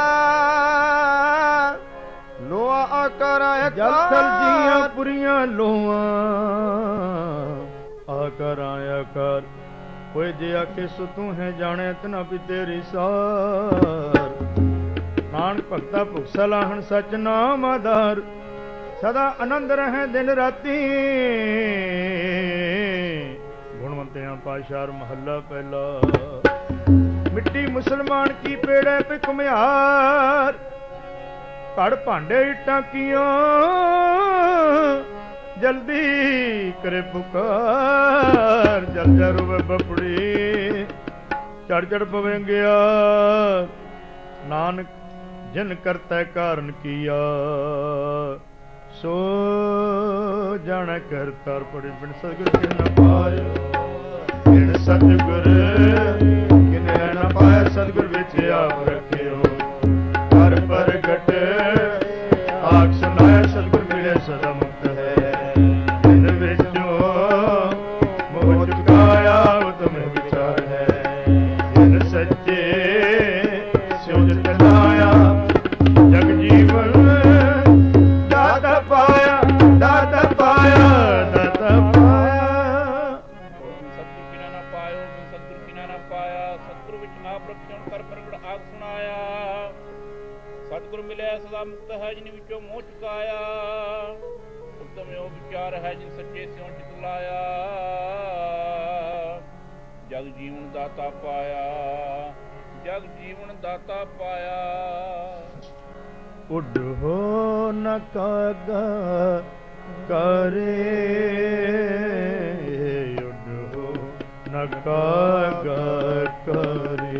लोआ आकर जल थल जिया पूरिया लोआ आकर आया कर कोई जे आके सो तू है जाने तना भी तेरी सार नानक भगता भुख सलाहन सच नाम आधार सदा आनंद रहे दिन राती गुणवंतियां पाशार महला पहला मिट्टी मुसलमान की पेड़े पे कुम्हार कड़ भांडे टाकियां जल्दी करे पुकार जल जल रोवे बपड़ी चढ़ चढ़ पवेंगे नानक जिन करता कारण किया सो जाना कर तार पड़ी बिन सतगुर के न पायो बिन सतगुर किने न पाया सतगुर विच आप रखियो कर प्रगट आख सुनाया सतगुर मिले सदा मुक्त है जिन विचों मोह चुकाया तुम्हें विचार है जिन सच्चे स्यो जतनाया जग जीवन सतगुर मिले सदा मुक्त है जिन विचों मोह चुकाया उत्तम यो विचार है जिन सच्चे स्यों चित लाया जग जीवन दाता पाया जग जीवन दाता पाया उड हो न कागा करे उड हो न कागा करे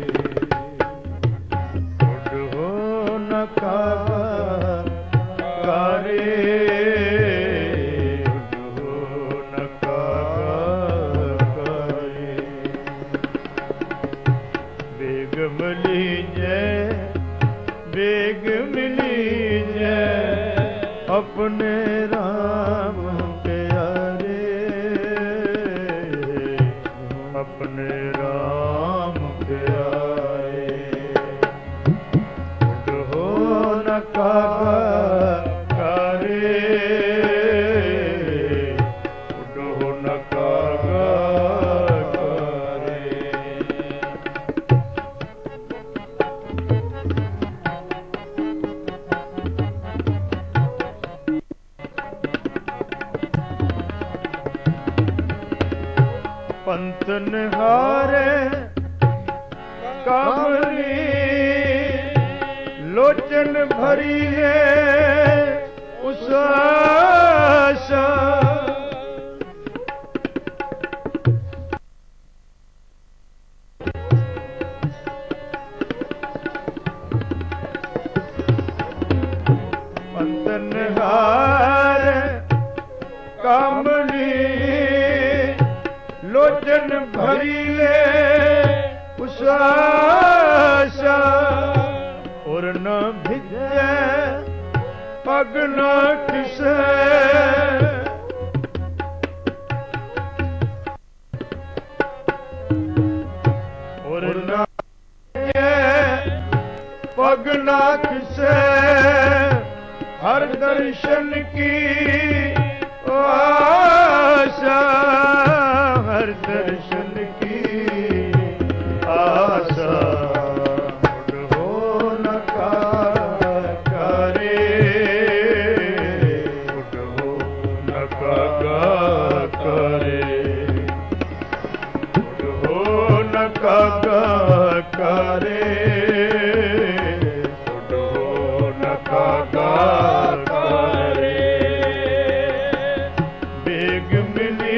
अपने राम प्यारे अपने राम प्यारे हो न कागा करे हो न कागा करे पंतन हारे कामनी लोचन भरी है उस आशा पंतन हारे कामनी लोचन भरी ले उस आशा और न भिजे पग न किसे और न पग न किसे हर दर्शन की आशा हर दर्शन की आशा हो न करे हो न करे हो न करे हो न करे बेग मिली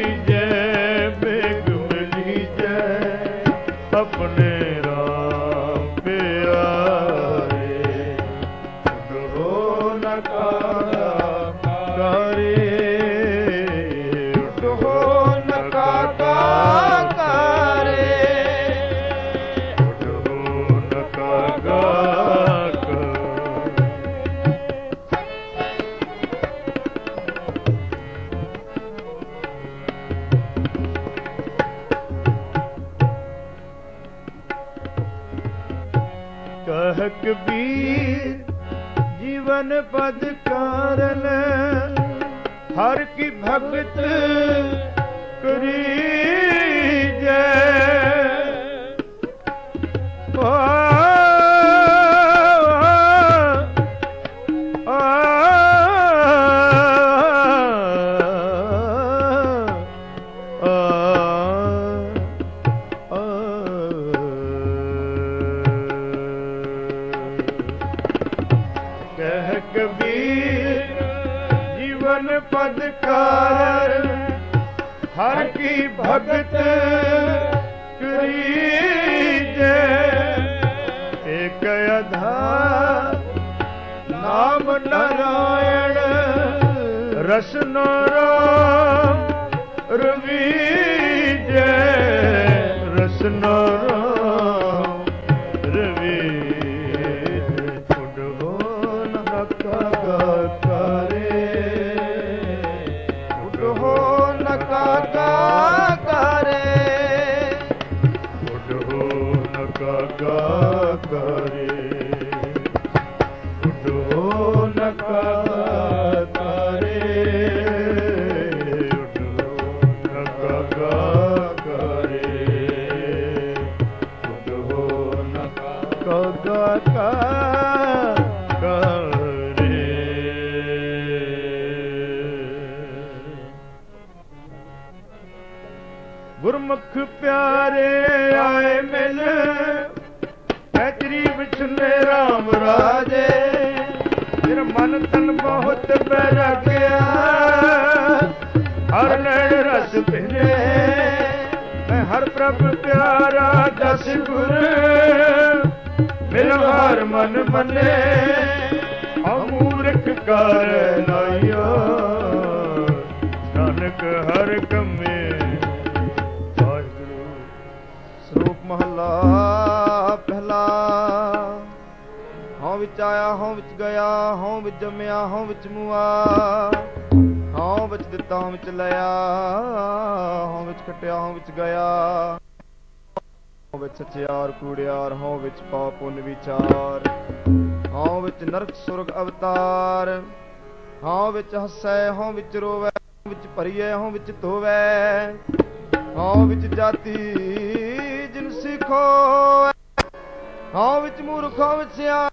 अपने राम प्यारे हो न करे हो न करे ਕਹ ਕਬੀਰ ਜੀਵਨ ਪਦ ਕਾਰਨ ਹਰ ਕੀ ਭਗਤ ਕਰੀਜੈ ਕਹਿ ਕਬੀਰ ਜੀਵਨ ਪਦ ਕਾਰਨ ਹਰ ਕੀ ਭਗਤ ਕਰੀਜੈ ਏਕ ਆਧਾਰ ਨਾਮ ਨਾਰਾਇਣ ਰਸਨ ਰਾਮ ਰਵੀਜੈ ਰਸਨ ਰਾਮ ਰਵੀਜੈ ਛੁੱਟ ਹੋ ਨਕਾ ਕਰੇ ਛੁੱਟ ਹੋ ਨਕਾ ਕਰੇ ਛੁੱਟ ਹੋ ਨਕਾ ਕਰੇ ਛੁੱਟ ਹੋ ਨਕਾ ਕਰੇ ਗੁਰਮੁਖ ਪਿਆਰੇ ਆਏ ਮਿਲ ਪੈਤਰੀ ਵਿਛਨੇ ਰਾਮ ਰਾਜੇ ਫਿਰ ਮਨ ਤਨ ਬਹੁਤ ਬੈਰਾਗਿਆ ਹਰ ਨੈਣ ਰਸ ਭਿੰਨੇ ਮੈਂ ਹਰ ਪ੍ਰਭ ਪਿਆਰਾ ਦਸ ਗੁਰ ਮਿਲ ਹਰ ਮਨ ਮੰਨੇ ਅਮੂਰਖ ਕਰ ਨਾਇਓ ਨਾਨਕ ਹਰ ਕੰਮੇ ਵਾਹਿਗੁਰੂ। ਸ਼ਲੋਕ ਮਹਲਾ ਪਹਿਲਾ। ਹਉ ਵਿੱਚ ਆਇਆ ਹਉ ਵਿੱਚ ਗਿਆ ਹਉ ਵਿੱਚ ਜੰਮਿਆ ਹਉ ਵਿੱਚ ਮੁਆ ਹਉ ਵਿੱਚ ਦਿੱਤਾ ਹਉ ਵਿੱਚ ਲਿਆ ਹਉ ਵਿੱਚ ਖਟਿਆ ਹਉ ਵਿੱਚ ਗਿਆ ਹਉ ਵਿੱਚ ਸੱਚਿਆਰ ਕੂੜਿਆਰ ਹਉ ਵਿੱਚ ਪਾਪ ਪੁੰਨ ਵਿਚਾਰ ਹਉ ਵਿੱਚ ਨਰਕ ਸੁਰਗ ਅਵਤਾਰ ਹਉ ਵਿੱਚ ਹੱਸੈ ਹਉ ਵਿੱਚ ਰੋਵੈ ਹਉ ਵਿੱਚ ਭਰੀਐ ਹਉ ਵਿੱਚ ਧੋਵੈ ਹਉ ਵਿੱਚ ਜਾਤੀ ਜਿਨ ਸਿਖੋ ਹਉ ਵਿੱਚ ਮੂਰਖ ਹਉ ਵਿੱਚ ਸਿਆਣਾ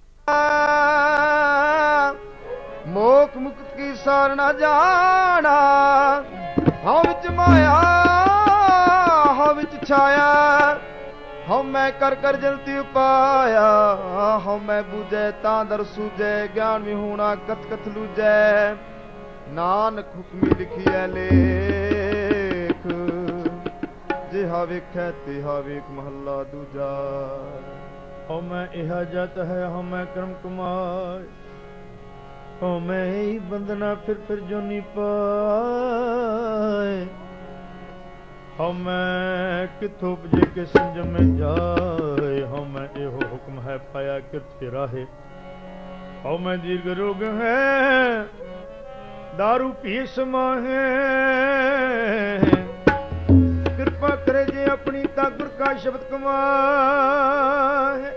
ਮੋਖ ਮੁਕਤ ਕੀ ਸਾਰ ਨਾ ਜਾਣਾ ਹਉ ਵਿੱਚ ਮਾਇਆ ਹਉ ਵਿੱਚ ਛਾਇਆ ਹਉ ਮੈਂ ਕਰ ਕਰ ਜਲਤੀ ਉਪਾਇਆ ਹਉ ਮੈਂ ਬੂਝੈ ਤਾਂ ਦਰ ਸੂਝੈ ਗਿਆਨ ਵਿਹੂਣਾ ਕਥ ਕਥ ਲੂਝੈ ਨਾਨਕ ਹੁਕਮੀ ਲਿਖੀਐ ਲੇਖ ਜਿਹਾ ਵੇਖੈ ਤਿਹਾ ਵੇਖ ਮਹੱਲਾ ਦੂਜਾ। ਹਉ ਮੈਂ ਇਹਾ ਜਤ ਹੈ ਹਉ ਮੈਂ ਕਰਮ ਕਮਾਇ ਹਉ ਮੈਂ ਹੀ ਬੰਧਨਾ ਫਿਰ ਜੋਨੀ ਪਾਏ ਹਉ ਮੈਂ ਕਿਥੋਂ ਉਪਜੇ ਕੇ ਸੰਜਮ ਜਾਏ ਹਉ ਮੈਂ ਇਹੋ ਹੁਕਮ ਹੈ ਪਾਇਆ ਕਿਰਤੇ ਰਾਹੇ ਹਉ ਮੈਂ ਦੀਰਘ ਰੋਗ ਹੈ दारू पी समाहे कृपा करे जे अपनी तागुर का शब्द कमाए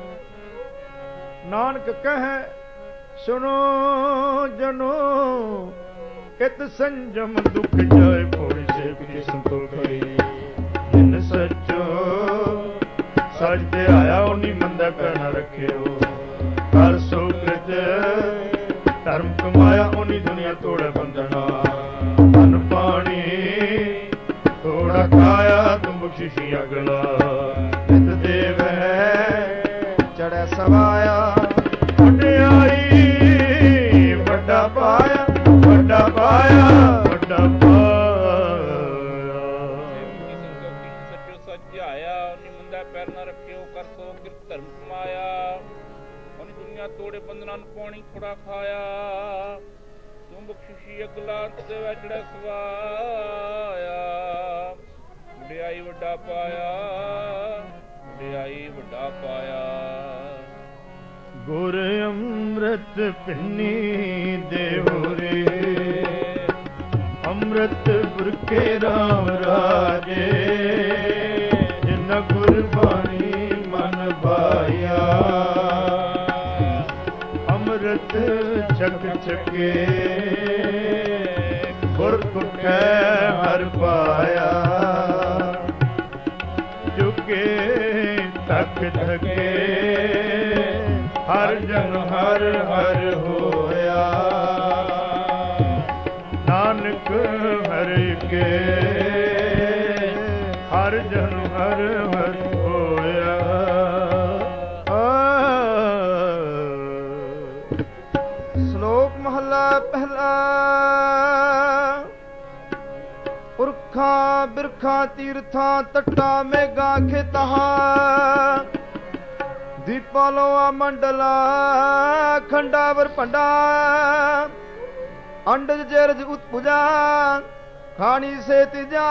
नानक कहे सुनो जनो इत संजम दुख जाए पौड़ी से की संतोखी जिन सचो सजते आया उन्हीं मंदा कहना रखियो कर सो कृत धर्म कमाया उन्हीं दुनिया तोड़े बंधना धन पानी थोड़ा खाया तुम बख्शिशी अगला नित देव है चढ़े सवाया वड्याई वड्डा पाया वड्डा पाया वड्डा पाया सचो सच आया उन्हीं मंदा पैर ना रखियो कर सो किरत धर्म कमाया दुनिया तोड़े बंधना पानी थोड़ा खाया तुम बख्शिशी अगला चढ़ा सवाया वड्याई वड्डा पाया वड्याई वड्डा पाया। गुर अमृत पिन्नी देवो रे अमृत गुर के राम राजे जिन गुरबाणी मन भाया ਕੇ ਗੁਰ ਕੁਟੈ ਹਰ ਪਾਇਆ ਝੁਕੇ ਤੱਕ ਥਕੇ ਹਰ ਜਨ ਹਰ ਹਰ ਹੋਇਆ ਨਾਨਕ ਹਰ ਕੇ ਹਰ ਜਨ ਹਰ ਹਰ ਹੋਇਆ ਸ਼ਲੋਕ ਮਹਲਾ ਪਹਿਲਾ ਪੁਰਖਾਂ ਬਿਰਖਾਂ ਤੀਰਥਾਂ ਤੱਟਾਂ ਮੇਘਾਂ ਖੇਤਾਂ ਦੀਪਾਲੋਆ ਮੰਡਲਾ ਖੰਡਾਵਰ ਭੰਡਾ ਅੰਡਜ ਜਰਜ ਉਤਪੁਜਾ ਖਾਣੀ ਸੇ ਤਿਜਾ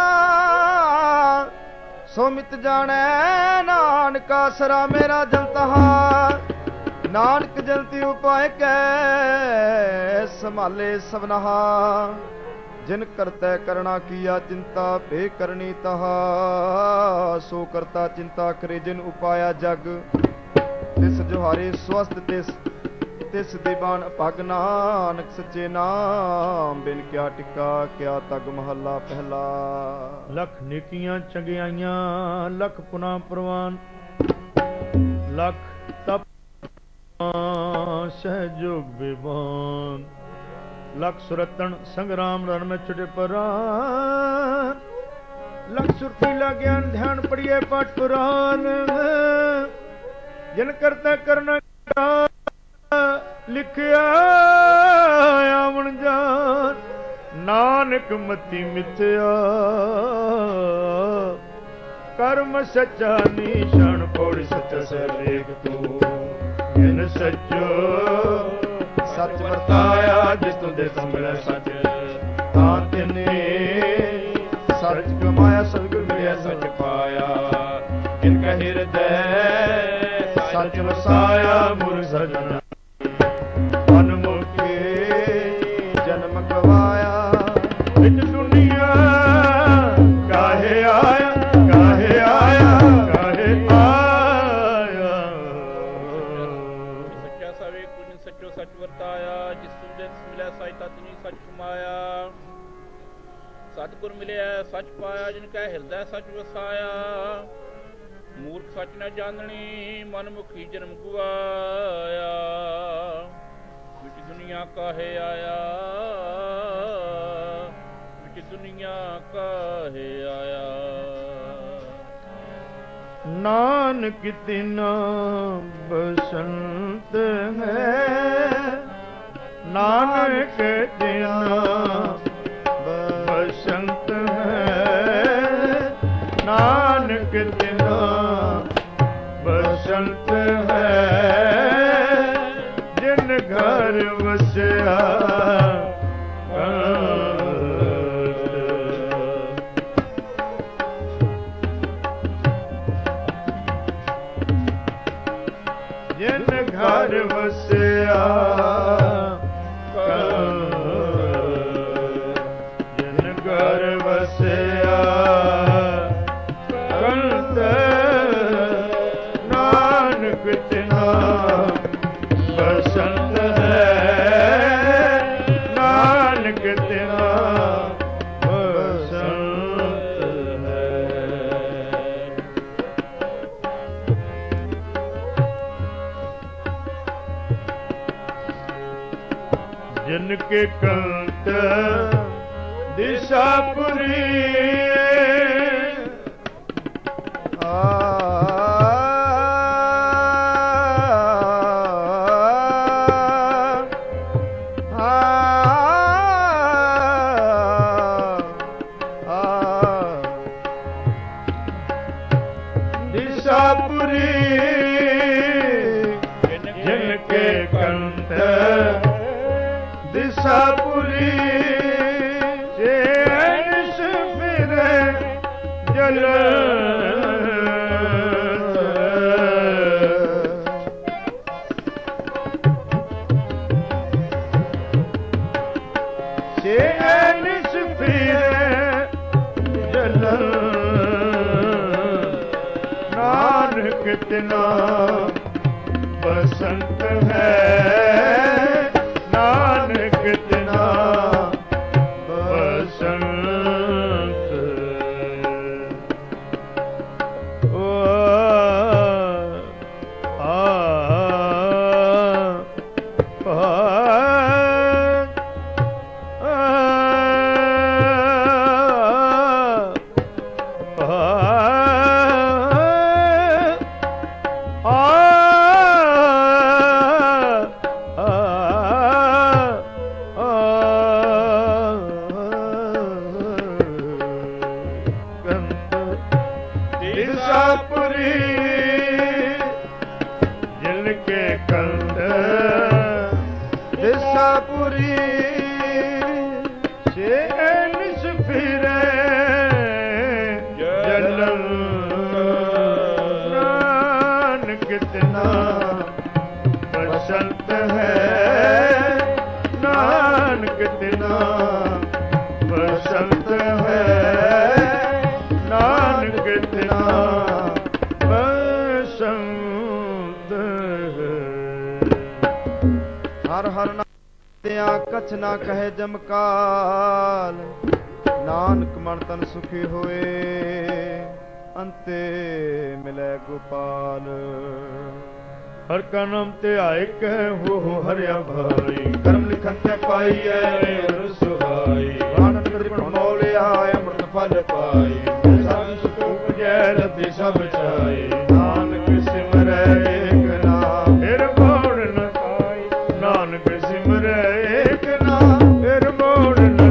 ਸੋਮਿਤ ਜਾਣੈ ਨਾਨਕਾ ਸਰਾ ਮੇਰਾ ਜਲਤਹਾ ਨਾਨਕ ਜਲਤੀ ਉਪਾਇ ਕੈ ਸੰਭਾਲੇ ਸਭਨਹਾ ਜਿਨ ਕਰਤੈ ਕਰਣਾ ਕੀਆ ਚਿੰਤਾ ਭੇ ਕਰਨੀ ਤਹਾ ਸੋ ਕਰਤਾ ਚਿੰਤਾ ਕਰੇ ਜਿਨ ਉਪਾਇਆ ਜਗ ਤਿਸ ਜੁਹਾਰੇ ਸਵਸਤ ਤਿਸ ਦੀਵਾਨ ਭਗ ਨਾਨਕ ਸੱਚੇ ਨਾਮ ਬਿਨ ਕਿਆ ਟਿਕਾ ਕਿਆ ਤਗ ਮਹੱਲਾ ਪਹਿਲਾ ਲੱਖ ਨੇਕੀਆਂ ਚੰਗਿਆਈਆਂ ਲੱਖ ਪੁਨਾ ਪ੍ਰਵਾਨ ਲੱਖ ਤਪ ਸਹਿਜੋਗ ਵਿਵਾਨ ਲੱਖ ਸੁਰਤਨ ਸੰਗਰਾਮ ਰਨ ਮੈਂ ਛੁਟੇ ਪਰਾਨ ਲੱਖ ਸੁਰਤੀਲਾ ਗਿਆਨ ਧਿਆਨ ਪੜੀਏ ਪਾਠ ਪੁਰਾਨ ਜਿਨ ਕਰਤਾ ਕਰਨਾ ਲਿਖਿਆ ਆਵਣ ਜਾਨ ਨਾਨਕ ਮਤੀ ਮਿਥਿਆ ਕਰਮ ਸੱਚਾ ਨੀਸ਼ਣ ਪੌੜੀ ਸੱਚਾ ਸਲੇਖ ਤੂੰ ਜਿਨ ਸੱਚੋ ਸੱਚ ਵਰਤਾਇਆ ਜਿਸ ਤੋਂ ਦੇ ਸੰਭਲੇ ਸੱਚ ਤਾਂ ਤਿਨੇ ਸੱਚ ਕਮਾਇਆ ਸਤਿਗੁਰ ਮਿਲਿਆ ਸੱਚ ਪਾਇਆ ਜਿਨ ਕਾ ਹਿਰਦੈ ਸੱਚ ਵਸਾਇਆ ਮੁਰ ਸਜਣ ਮਨਮੁਖੀ ਜਨਮ ਗਵਾਇਆ ਵਿੱਚ ਦੁਨੀਆ ਕਾਹੇ ਆਇਆ ਕਾਹੇ ਆਇਆ ਕਾਹੇ ਆਇਆ ਸੱਚਾ ਸਵੇ ਕੁਝ ਸੱਚੋ ਸੱਚ ਵਰਤਾਇਆ ਜਿਸ ਤੁਮ ਦੇ ਮਿਲਿਆ ਸਾਈ ਤਤ ਨੀ ਸੱਚ ਕਮਾਇਆ ਸਤਿਗੁਰ ਮਿਲਿਆ ਸੱਚ ਪਾਇਆ ਜਿਨ ਕੈ ਹਿਰਦੈ ਸੱਚ ਵਸਾਇਆ ਮੂਰਖ ਸੱਚ ਨਾ ਜਾਣਨੀ ਮਨਮੁਖੀ ਜਨਮ ਗਵਾਇਆ ਵਿੱਚ ਦੁਨੀਆ ਕਾਹੇ ਆਇਆ ਵਿੱਚ ਦੁਨੀਆ ਕਾਹੇ ਆਇਆ ਨਾਨਕ ਤਿਨਾ ਬਸੰਤ ਹੈ ਨਾਨਕ ਤਿਨਾ ਬਸੰਤ ਹੈ ਨਾਨਕ ਤਿਨਾ ਬਸੰਤ ਹੈ ਜਿਨ ਘਰ ਵਸਿਆ ਜਿਨ ਘਰ ਵਸਿਆ ਜਿਨ ਘਰ ਵਸਿਆ ਕੰਤ ਨਾਨਕ ਤਿਨਾ ਬਸੰਤ ਹੈ ਨਾਨਕ ਤਿਨਾ ਬਸੰਤ ਹੈ जिन के कंत दिशापुरी दिशापुरी जिनके कंत दिशापुरी चैन फिरे जल चैन फिरे जल नानक तिना बसंत है नानक दिशापुरी जिनके कंठ दिशापुरी से निस फिरे जलन नानक कितना बसंत है नानक कितना बसंत है नानक कितना बसंत है। हर हर नाम दिया कछ ना कहे जमकाल नानक मन तन सुखी होए अंते मिले गोपाल। हर का नाम ते आए कह हो हरिया भाई कर्म लिखन ते पाई है सुहाई आनंद कृपण मौलिया अमृत फल पाई सब सुख जय रति सब चाई नानक सिमरै एक नाम फिर मोड़ न पाई नानक सिमर एक नाम फिर मोड़ न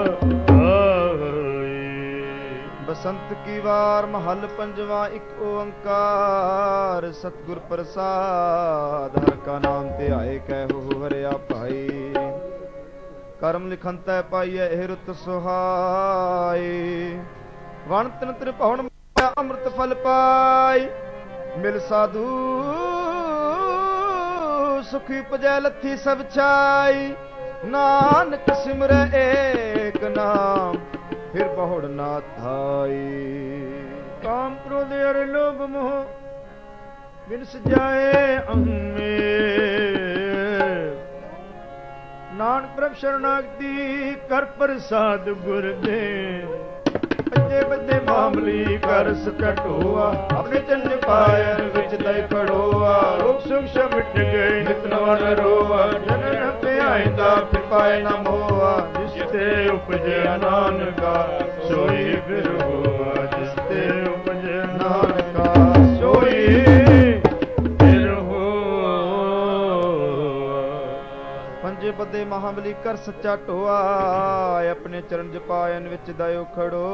पाई। बसंत की वार महल पंजवा एक ओंकार सतगुर प्रसाद हर का नाम ते आए कहो हरिया भाई करम लिखन तै पाइए ਇਹ ਰੁੱਤ ਸੁਹਾਈ ਵਣ ਤਨ ਤ੍ਰਿਭੁਵਨ ਅੰਮ੍ਰਿਤ ਫਲ ਪਾਈ ਮਿਲ ਸਾਧੂ ਸੁਖੀ ਪਜੈ ਲੱਥੀ ਸਭ ਛਾਈ ਨਾਨਕ ਸਿਮਰੈ ਏਕ ਨਾਮ फिर बहुड़ ना थाई। काम क्रोध अर लोभ मोह बिनस जाए अम्मे नानक प्रभ शरणागति कर प्रसाद गुर दे अजे बदे मामली कर सकटोआ अपने चंद पायर विच दई खड़ोआ रोग सुख सब मिट गए नित नवा न रोआ जनन पे आइंदा फिर पाए न मोआ जिसते उपजे नानका सोई फिर हुआ जिसते उपजे नानका सोई फिर हुआ। पंजे बदे महाबली कर सच्चा टोआ अपने चरण जपायन विच दयो खड़ो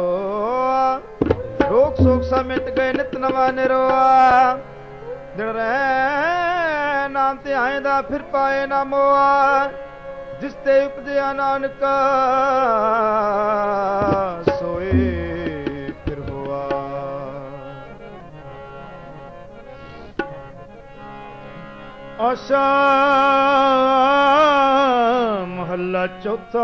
रोग सोग सा मिट गए नित नवा निरोआ दिन रह नाम ते आएंदा फिर पाए ना मोआ जिस ते उपजया नानका सोए फिर हुआ। आशा महला चौथा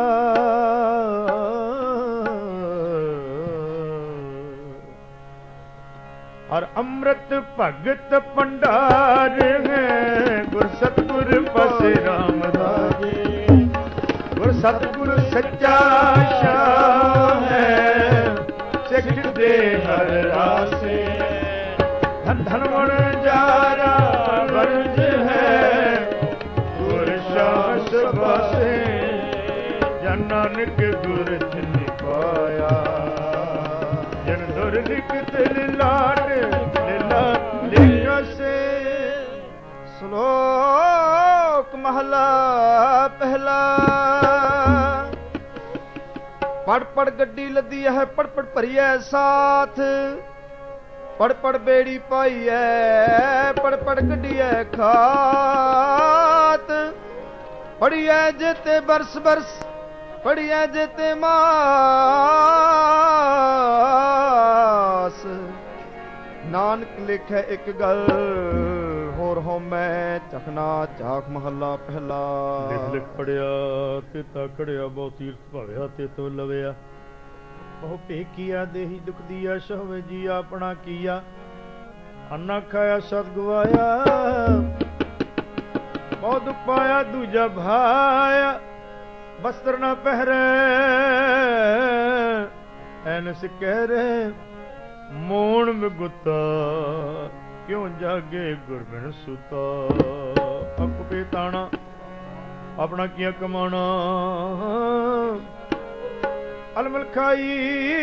और अमृत भगत भंडार है गुर सतगुर पासे रामदास गुर सतगुर सच्चा शाह है सिख दे हर रासे धन धन वण जारा वर्ज है गुर शास बासे जन नानक गुर जिन पाया जन दुर लिखत लाड लीला लिखा से। श्लोक महला पहला पढ़ पढ़ गड्डी लदी है पढ़ पढ़ भरी है साथ पढ़ पढ़ बेड़ी पाई है पढ़ पढ़ गड्डी है खात पढ़ी है जेते बरस बरस पढ़ी है जेते मास नानक लिखे एक गल होर हो मैं चखना चाख महला पहला। लिख लिख पढ़िया ते ताकड़िया बहु तीर्थ भाविया ते तो लविया बहु पेकिया देही दुख दिया सहवे जी अपना किया अन्ना खाया सद गवाया बहुत दुख पाया दूजा भाया वस्त्र न पहरे ऐनस कह रहे मोण में गुता क्यों जागे गुरबिन सुता अक बेताना अपना किया कमाना अलमल खाई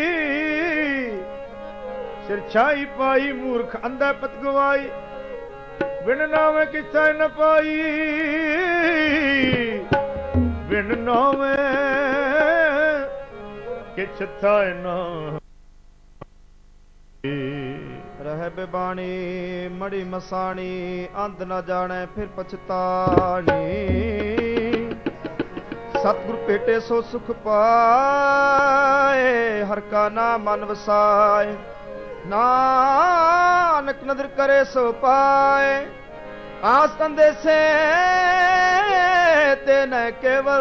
सिर छाई पाई मूर्ख अंधा पत गवाई बिन नावे किसा न पाई बिन नावे किछ था ना ਸਾਹਿਬ ਬਾਣੀ ਮੜੀ ਮਸਾਣੀ ਅੰਤ ਨਾ ਜਾਣੈ ਫਿਰ ਪਛਤਾਣੀ। ਸਤਿਗੁਰ ਭੇਟੇ ਸੋ ਸੁਖ ਪਾਏ ਹਰ ਕਾ ਨਾਮ ਮਨ ਵਸਾਏ। ਨਾਨਕ ਨਦਰ ਕਰੇ ਸੋ ਪਾਏ ਆਸ ਕੰਦੇ ਸੇ ਤੇ ਨ ਕੇਵਲ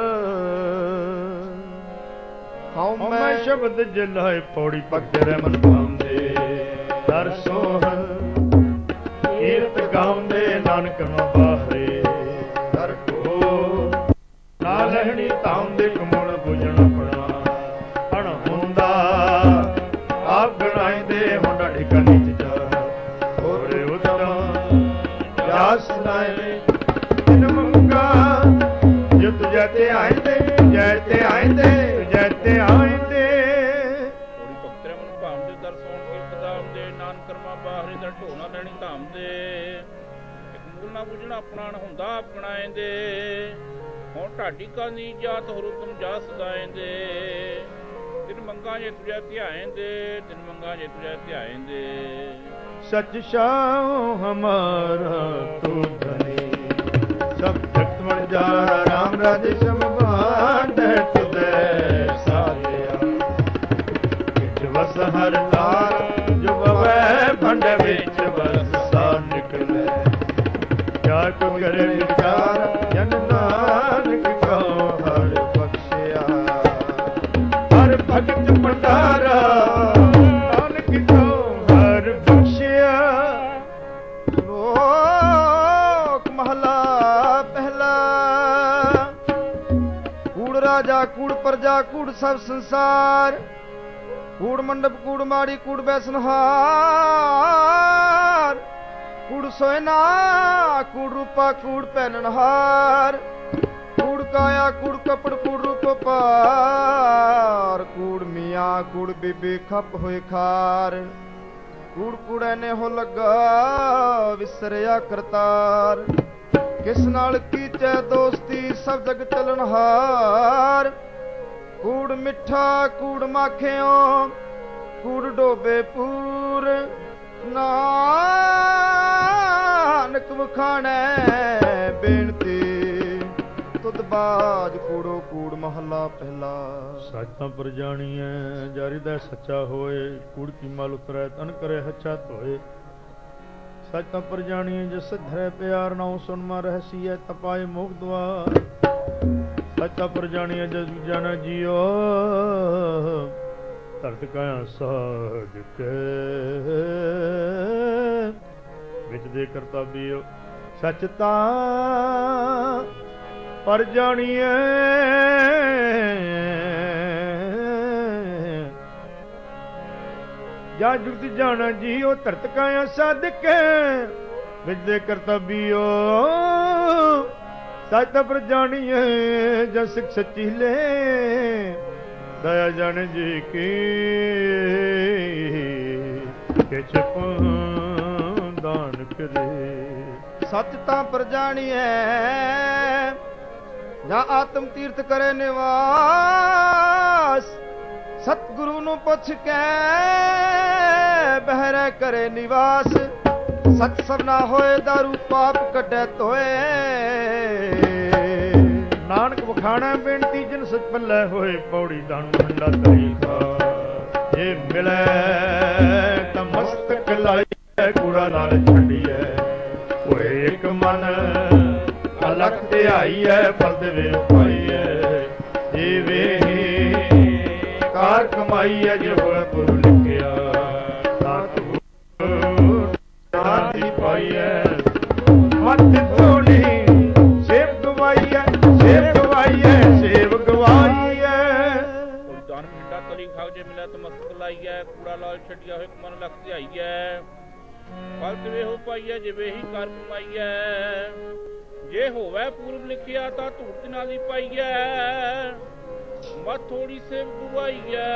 ਹਉਮੈ ਸ਼ਬਦ ਜਲਾਏ ਪੌੜੀ ਭਗਤ ਰਹਿਮਤ ਪਾਉਂਦੇ ਦਰ ਸੋਹਣ ਕੀਰਤ ਗਾਉਂਦੇ ਨਾਨਕ ਨੂੰ ਬਾਹਰੇ ਦਰ ਕੋ ਨਾ ਲਹਿਣੀ ਤਾਉਂਦੇ ਕਮੁਣ ਬੁਝਣ ਆਪਣਾ ਹਣ ਹੁੰਦਾ ਆਪ ਗਣਾਈਂਦੇ ਹੁੰਦਾ ਢਿਕਾ ਨੀਚ ਜਾ ਹੋਰੇ ਉਤਮ ਜਾਸ ਨਾਏ ਤਿਨ ਮੰਗਾ ਜੋ ਤੁਝੇ ਤੇ ਆਇਂਦੇ ਜੈ ਤੇ ਆਇਂਦੇ ਜੈ ਤੇ ਆਇਂਦੇ। ਥੋੜੀ ਭਗਤ ਰਮਨ ਭਾਮ ਦੇ ਦਰ ਸੋਣ ਕੀਰਤ ਦਾਮ ਦੇ ਨਾਨਕ ਕਰਮਾ ਬਾਹਰੇ ਦਰ ਢੋਣਾ ਲੈਣੀ ਧਾਮ ਦੇ। ਇੱਕ ਮੂਲ ਨਾ ਬੁਝਣਾ ਆਪਣਾ ਹੁੰਦਾ ਆਪ ਗਣਾਏਂਦੇ ਹੁਣ ਢਾਡੀ ਕਾ ਨੀ ਜਾਤ ਹੋਰ ਤੁਮ ਜਾ ਸਦਾਏਂਦੇ। ਦਿਨ ਮੰਗਾ ਜੇ ਤੁਝੇ ਧਿਆਏਂਦੇ ਦਿਨ ਮੰਗਾ ਜੇ ਤੁਝੇ ਧਿਆਏਂਦੇ। सच शाह हमारा तो धनी सब जगत मन जारा राम राज समभांड तुदे साधिया विच वस हर तार जो बवै भंड विच वस सा निकले। क्या को करे विचार जन नानक को हर बख्शिया हर भगत भंडारा नानक को हर बख्शिया। ਲੋਕ ਮਹਲਾ ਪਹਿਲਾ। ਕੂੜ ਰਾਜਾ ਕੂੜ ਪ੍ਰਜਾ ਕੂੜ ਸਭ ਸੰਸਾਰ ਕੂੜ ਮੰਡਪ ਕੂੜ ਮਾੜੀ ਕੂੜ ਬੈਸਨਹਾਰ ਕੂੜ ਸੋਇਨਾ ਕੂੜ ਰੂਪਾ ਕੂੜ ਪਹਿਨਣਹਾਰ ਕੂੜ ਕਾਇਆ ਕੂੜ ਕਪੜ ਕੂੜ ਰੂਪ ਪਾਰ ਕੂੜ ਮੀਆਂ ਕੂੜ ਬੀਬੀ ਖੱਪ ਹੋਏ ਖਾਰ ਕੂੜ ਕੂੜੇ ਨੇ ਹੋ ਲੱਗਾ ਵਿਸਰਿਆ ਕਰਤਾਰ ਕਿਸ ਨਾਲ ਕੀਚੈ ਦੋਸਤੀ ਸਭ ਜਗ ਚਲਨਹਾਰ ਕੂੜ ਮਿੱਠਾ ਕੂੜ ਮਾਖਿਓ ਕੂੜ ਡੋਬੇ ਪੂਰ ਨਾਨਕ ਵਖਾਣੈ ਬੇਨਤੀ ਤੁਧ ਬਾਜ ਕੂੜੋ ਕੂੜ ਮਹੱਲਾ ਪਹਿਲਾ। ਸੱਚ ਤਾਂ ਪਰ ਜਾਣੀਐ ਜਾਰੀ ਦਾ ਸੱਚਾ ਹੋਏ ਕੂੜ ਕੀ ਮਲ ਉਤਰੈ ਤਨ ਕਰੇ ਹੱਛਾ ਧੋਏ। ਸੱਚ ਤਾਂ ਪਰ ਜਾਣੀਐ ਜਿਸ ਧਰੇ ਪਿਆਰ ਨਾਉ ਸੁਨਮਾ ਰਹਸੀਐ ਤਪਾਏ ਮੋਖ ਦੁਆਰ। ਸੱਚ ਤਾਂ ਪਰ ਜਾਣੀਐ ਜਸ ਜਨ ਜੀਓ ਧਰਤ ਕਾਇਆ ਸਾਜ ਕੇ ਵਿੱਚ ਦੇ ਕਰਤੱਵਿਓ। ਸੱਚ ਤਾਂ ਪਰ ਜਾਣੀਐ ਜਾ ਜੁਗਤ ਜਾਣਾ ਜੀਓ ਧਰਤ ਕਾਇਆ ਸਾਧਕ ਵਿੱਚ ਦੇ ਕਰਤੱਵਿਓ। ਸੱਚ ਤਾਂ ਪਰ ਜਾਣੀਐ ਜਾ ਸਿੱਖ ਸੱਚੀ ਲੈ ਦਇਆ ਜਾਣ ਜੀ ਕੀ ਕਿਛ ਦਾਨ ਕਰੇ। ਸੱਚ ਤਾਂ ਪਰ ਜਾਣੀਐ ਜਾਂ ਆਤਮ ਤੀਰਥ ਕਰੇ ਨਿਵਾਸ ਸਤਿਗੁਰੂ ਨੂੰ ਪੁੱਛ ਕੇ ਬਹਿਰੇ ਕਰੇ ਨਿਵਾਸ। ਸੱਚ ਸਭਨਾ ਹੋਏ ਦਾਰੂ ਪਾਪ ਕੱਢੇ ਧੋਏ ਨਾਨਕ ਵਖਾਣਾ ਬੇਨਤੀ ਜਿਨ ਸਚ ਪੱਲੇ ਹੋਏ ਪੌੜੀ ਦਾਣੂ ਠੰਡਾ ਤਰੀਕਾ। ਜੇ ਮਿਲੇ ਤਾਂ ਮਸਤਕ ਲਾਈਏ ਕੂੜਾ ਨਾਲ ਛੱਡੀਏ ਹੋਏ ਇੱਕ ਮਨ ਅਲਖ ਧਿਆਈਐ ਫਲ ਦੇਵੇ ਉਪਾਈਐ। ਜੀਵੇ ਕਾਰ ਕਮਾਈਐ ਜੇ ਹੋਏ ਪੁਰ ਲਿਖਿਆ ਸਾਤੂ ਸ਼ਾਂਤੀ ਪਾਈਐ। ਮੱਤ ਥੋੜੀ ਸੇਵ ਗਵਾਈਐ ਸੇਵ ਗਵਾਈਐ ਸੇਵ ਗਵਾਈਐ। ਦਾਨ ਮਿੰਡਾ ਤਲੀ ਖਾਓ ਜੇ ਮਿਲਿਆ ਤਾਂ ਮਸਤਕ ਲਾਈਐ ਕੂੜਾ ਲਾਲ ਛੱਡਿਆ ਹੋਏ ਮਨ ਲਖ ਧਿਆਈਐ। ਫਲ ਦੇਵੇ ਹੋ ਪਾਈਐ ਜਿਵੇਂ ਹੀ ਕਾਰ ਕਮਾਈਐ। ਜੇ ਹੋਵੇ ਪੂਰਬ ਲਿਖਿਆ ਤਾਂ ਧੂੜ ਨਾਲ ਹੀ ਪਾਈਐ। ਮਤ ਥੋੜੀ ਸੇਵ ਗਵਾਈਐ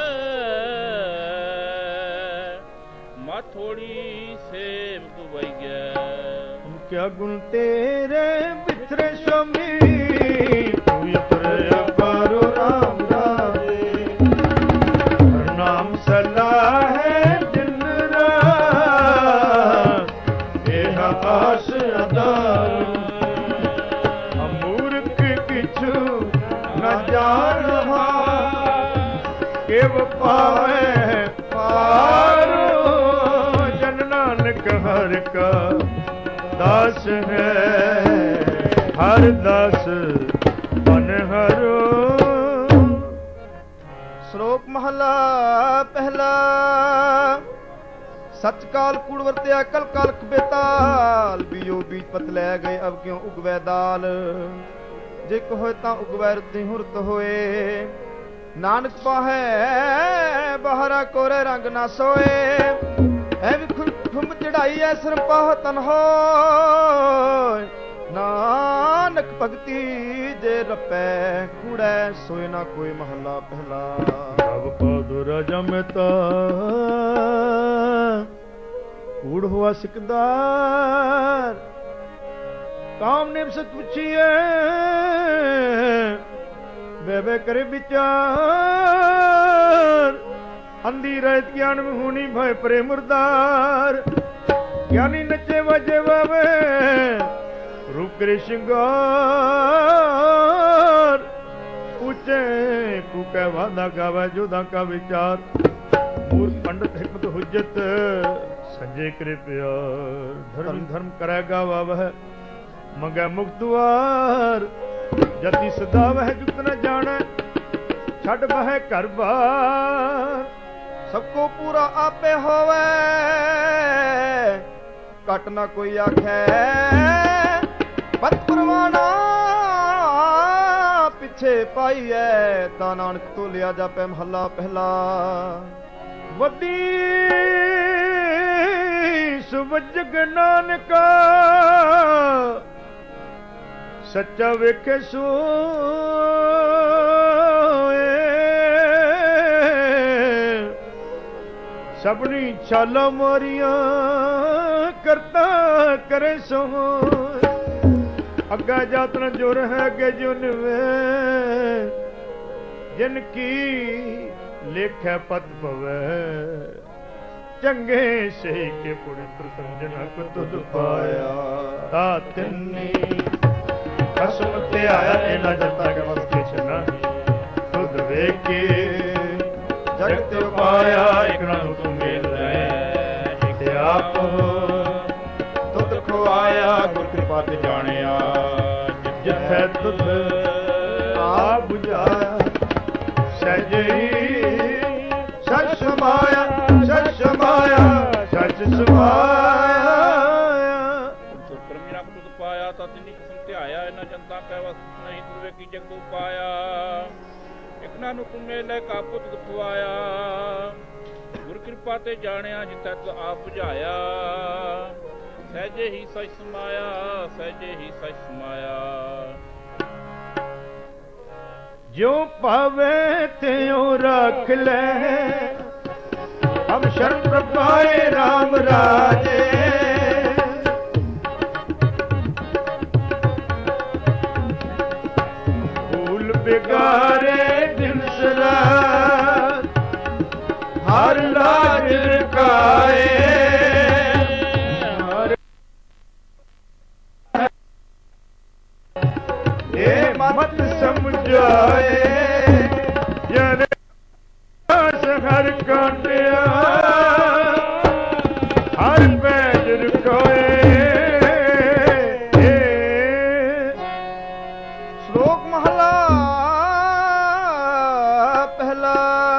ਮਤ ਥੋੜੀ ਸੇਵ ਗਵਾਈਐ। ਕਿਆ ਗੁਣ ਤੇਰੇ ਬਿਥਰੇ ਸ਼ਮੀ ਤੂੰ ਉਤਰੇ ਅਪਾਰੋ ਰਾਮ ਰਾਜੇ। ਨਾਮ ਸਲਾਹ ਹੈ ਦਿਨ ਰਾਤ का दास है, हर दास बन हरो। श्लोक महला पहला। सच काल कूड़ वरत्या कल काल बेताल, बीओ बीज पत लै गए अब क्यों उगवै दाल। जे होए तां उगवै रुती हुरत होए, नानक पाहै बहरा कोरे रंग ना सोए। ऐ भी खुम चढ़ाई ऐ सिर पाह तन होए, नानक भगती जे रपै कूड़ै सोए ना कोई। महला पहला। अब पादो राजा मेहता कूड़ हुआ सिकदार, काम ने सच पूछिए बेबे करे विचार। अंधी रहत ज्ञान में होनी भय परे मुर्दार, ज्ञानी नचे वजे वावे रूप करे श्रृंगार। ऊंचे कूके वादा गावे जोधा का विचार, मूर्ख पंडित हिकमत हुज्जत संजय करे प्यार। धर्म धर्म करेगा वह मंगे मुक्त द्वार, जति सदा वह जुत न जाने छड़ बह घर बार। सबको पूरा आपे होवे कट ना कोई आखे, पत परवाना पिछे पाई है ता नानक तो लिया जापे। महला पहला। वदी सुवजग नानका सच्चा वेखे सोए, सबनी छाला मारिया करता करे सो। अग्गा जातना जुर है गे जुन में, जिनकी लेखे पद पवे। चंगे से के पुरी प्रसंजना को तुद पाया, तातनी कसम ते आया इना जनता के मत किछ नहीं। खुद वेखे जगत पाया, एक ना तू मेल है एक आप तुद खुआया गुर कृपा ते जानिया। जिथे तुद आप बुझाया, सहज ही सच समाया, सच समाया, सच समाया। ਕਰਮੀ ਰੱਖ ਤੁਧ ਪਾਇਆ, ਤਾਂ ਤਿੰਨੀ ਕਿਸਮ ਤੇ ਆਇਆ ਇਹਨਾਂ ਜਨਤਾ ਕੈ ਵਸ ਨਹੀਂ ਤੁਵੇ ਕੀ ਜਗ ਪਾਇਆ। ਇਕਨਾ ਨੂੰ ਤੁਮੇ ਲੈ ਕਾਪੁ ਤੁਧ ਖਵਾਇਆ, ਗੁਰ ਕਿਰਪਾ ਤੇ ਜਾਣਿਆ ਜਿਤੈ ਤੁ ਆਪ ਬੁਝਾਇਆ। ਸਹਿਜੇ ਹੀ ਸਚ ਸਮਾਇਆ, ਸਹਿਜੇ ਹੀ ਸਚ ਸਮਾਇਆ। जो पावे त्यों रख ले, हम शरण प्रपाए राम राजे। भूल बिगारे दिन सरात, हर लाज रखाए। मत समझाए जन हर कांटिया, हर पैज रुकाए। श्लोक महला पहला।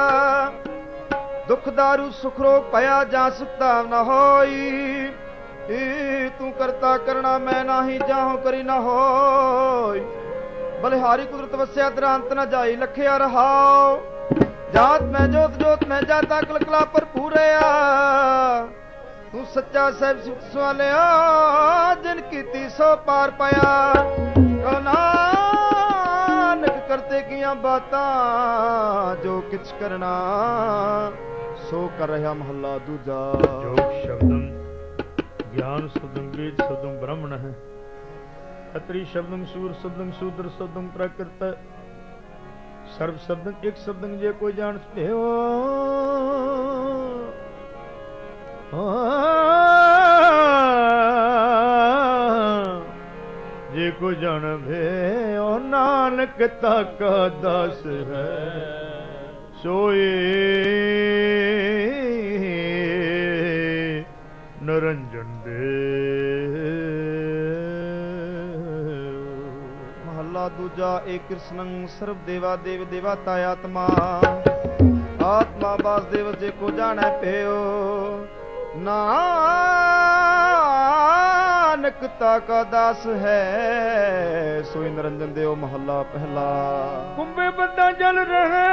दुख दारू सुख रोग पया जा सकता न होई, तू करता करना मैं नाही जाहूं करी न होई। बलिहारी कुदरत वस्या द्रांत न जाई लखिया रहाओ, जात में जोत जोत में जाता कलकला पर पूरया। तू सच्चा साहिब सुख सवालिया, जिन कीती सो पार पाया। नानक करते किया बातां, जो किछ करना सो कर रहा। महला दूजा। योग शब्दम ज्ञान शब्दम वेद शब्दम ब्राह्मण है। खत्री शब्दं सूर शब्दं शूद्र शब्दं प्राकृत। सर्व शब्दं एक शब्दं जे कोई जान सके हो। जे को जान भे ओ नानक ताका दास है, सोए नर ਨਿਰੰਜਨ ਦੇ। ਮਹੱਲਾ ਦੂਜਾ। ਏ ਕ੍ਰਿਸ਼ਨੰ ਸਰਬ ਦੇਵਾ ਦੇਵ ਦੇਵਾਤਾ ਆਤਮਾ। ਆਤਮਾ ਵਾਸੁਦੇਵ ਜੇ ਕੋ ਜਾਣੈ ਪਿਓ। ਨਾਨਕ ਤਾ ਕਾ ਦਾਸ ਹੈ ਸੋਈ ਨਿਰੰਜਨ ਦੇਵ। ਮਹੱਲਾ ਪਹਿਲਾ। ਕੁੰਭੇ ਬੰਦਾ ਜਲ ਰਹੇ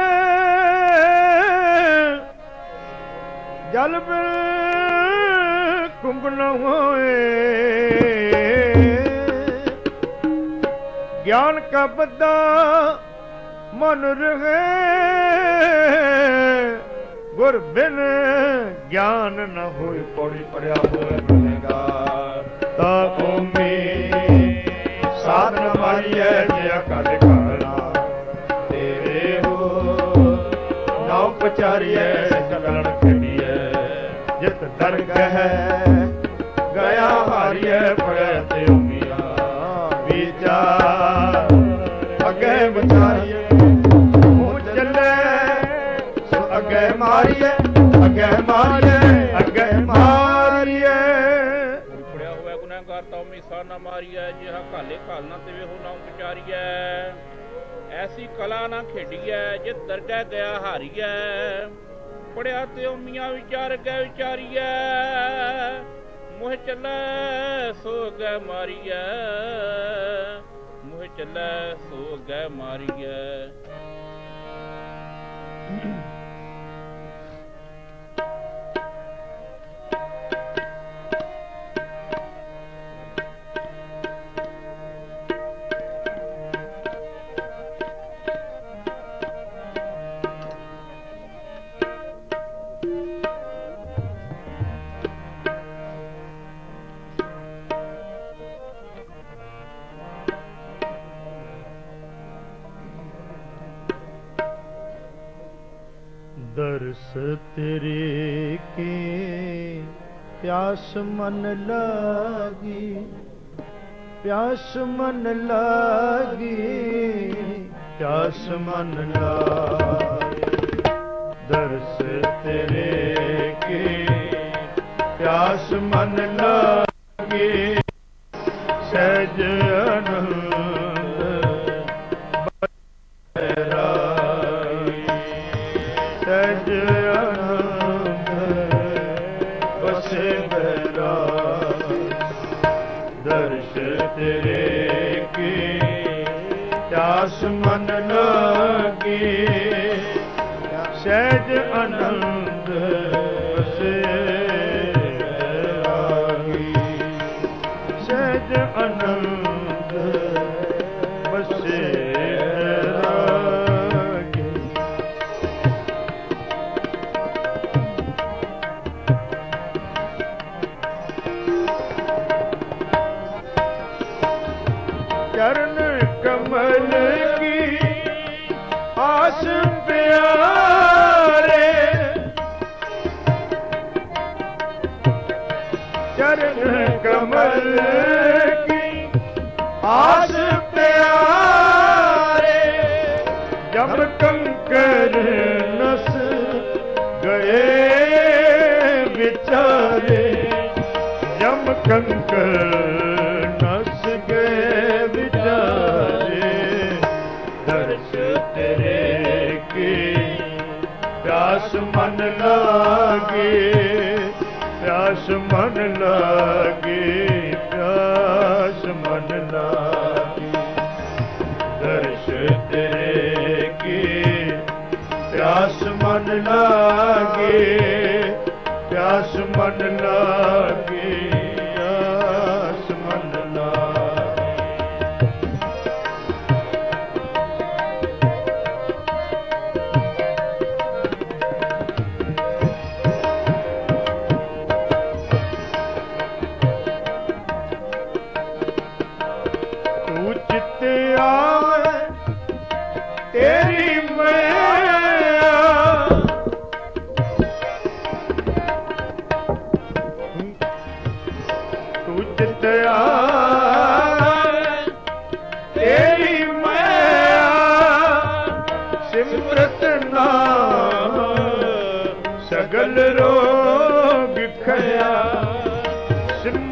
ਜਲ ਬਿਨ ਕੁੰਭ ਨ ਹੋਏ। ਗਿਆਨ ਕਾ ਬੱਦਾ ਮਨ ਰਹੇ ਗੁਰ ਬਿਨ ਗਿਆਨ ਨ ਹੋਏ। ਪੌੜੀ ਪੜਿਆ ਹੋਏ ਗੁਨੇਗਾਰ ਤਾ ਭੂਮੀ ਸਾਧਨ ਮਾਰੀਐ ਜਿਆ ਕਲ ਕਾਲਾ। ਤੇਰੇ ਹੋ ਨਾਉ ਪਚਾਰੀਐ ਕਲਣ ਖੇਡੀਐ। ਜਿਤ ਦਰਗਹਿ ਗਿਆ ਹਾਰੀਐ ਪੜਿਆ ਤੇ ਉਮੀਆ। ਵਿਚਾਰ ਅੱਗੇ ਵਿਚਾਰੀਐ ਉਹ ਚੱਲੇ ਸੋ ਅੱਗੇ ਮਾਰੀਐ। ਅੱਗੇ ਮਾਰੀਐ ਅੱਗੇ ਮਾਰੀਐ। ਪੜਿਆ ਹੋਇਆ ਗੁਨਾਹਗਾਰ ਤਾਂ ਉਮੀਸਾ ਨਾ ਮਾਰੀਐ। ਜਿਹਾ ਘਾਲੇ ਘਾਲਣਾ ਤੇ ਵੇਹੋ ਨਾ ਵਿਚਾਰੀਐ। ਐਸੀ ਕਲਾ ਨਾ ਖੇਡੀਐ ਜਿਤ ਦਰਗਹਿ ਗਿਆ ਹਾਰੀਐ। ਪੜਿਆ ਤੇ ਉਮੀਆਂ ਵਿਚਾਰ ਗਏ ਵਿਚਾਰੀਐ। ਮੋਹ ਚੱਲੈ ਸੋ ਅੱਗੇ ਮਾਰੀਐ। ਮੋਹ ਚੱਲੈ ਸੋ ਅੱਗੇ ਮਾਰੀਐ। दर्श तेरे के प्यास मन लागी। प्यास मन लागी प्यास मन लागी। दर्श तेरे के प्यास मन लागी। सहज आनंद सहज आनंद बसे बैराग। दर्श तेरे की प्यास मन लागी। सहज आनंद बसे बैरागी। सहज आनंद बसे बैरागी। चरण कमल की आस प्यारे। चरण कमल की आस प्यारे। जब कंकर नस गए बिचारे। जब कंकर नस गए बिचारे। दर्श तेरे की प्यास मन लागे। प्यास मन लागे प्यास मन लागे। दर्श तेरे की प्यास मन लागे। प्यास मन लागे प्यास मन लागे। तू चित आवे तेरी मैया। तू चित आवे तेरी मैया। सिमरत नाम सगल रोग खया।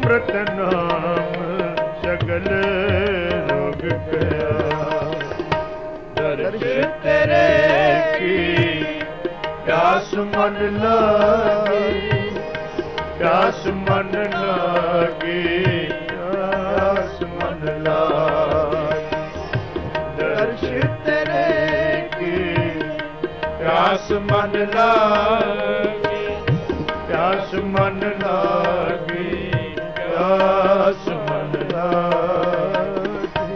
ਅੰਮ੍ਰਿਤ ਨਾਮ ਸਗਲ ਰੋਗ ਗਿਆ। ਦਰਸ਼ ਤੇਰੇ ਕੀ ਪਿਆਸ ਮਨ ਲਾਗੀ, ਪਿਆਸ ਮਨ ਲਾਗੀ, ਪਿਆਸ ਮਨ ਲਾਗੀ। ਦਰਸ਼ ਤੇਰੇ ਕੀ ਪਿਆਸ ਮਨ ਲਾਗੀ, ਪਿਆਸ ਮਨ ਲਾਗੀ, ਪਿਆਸ ਮਨ ਲਾਗੀ।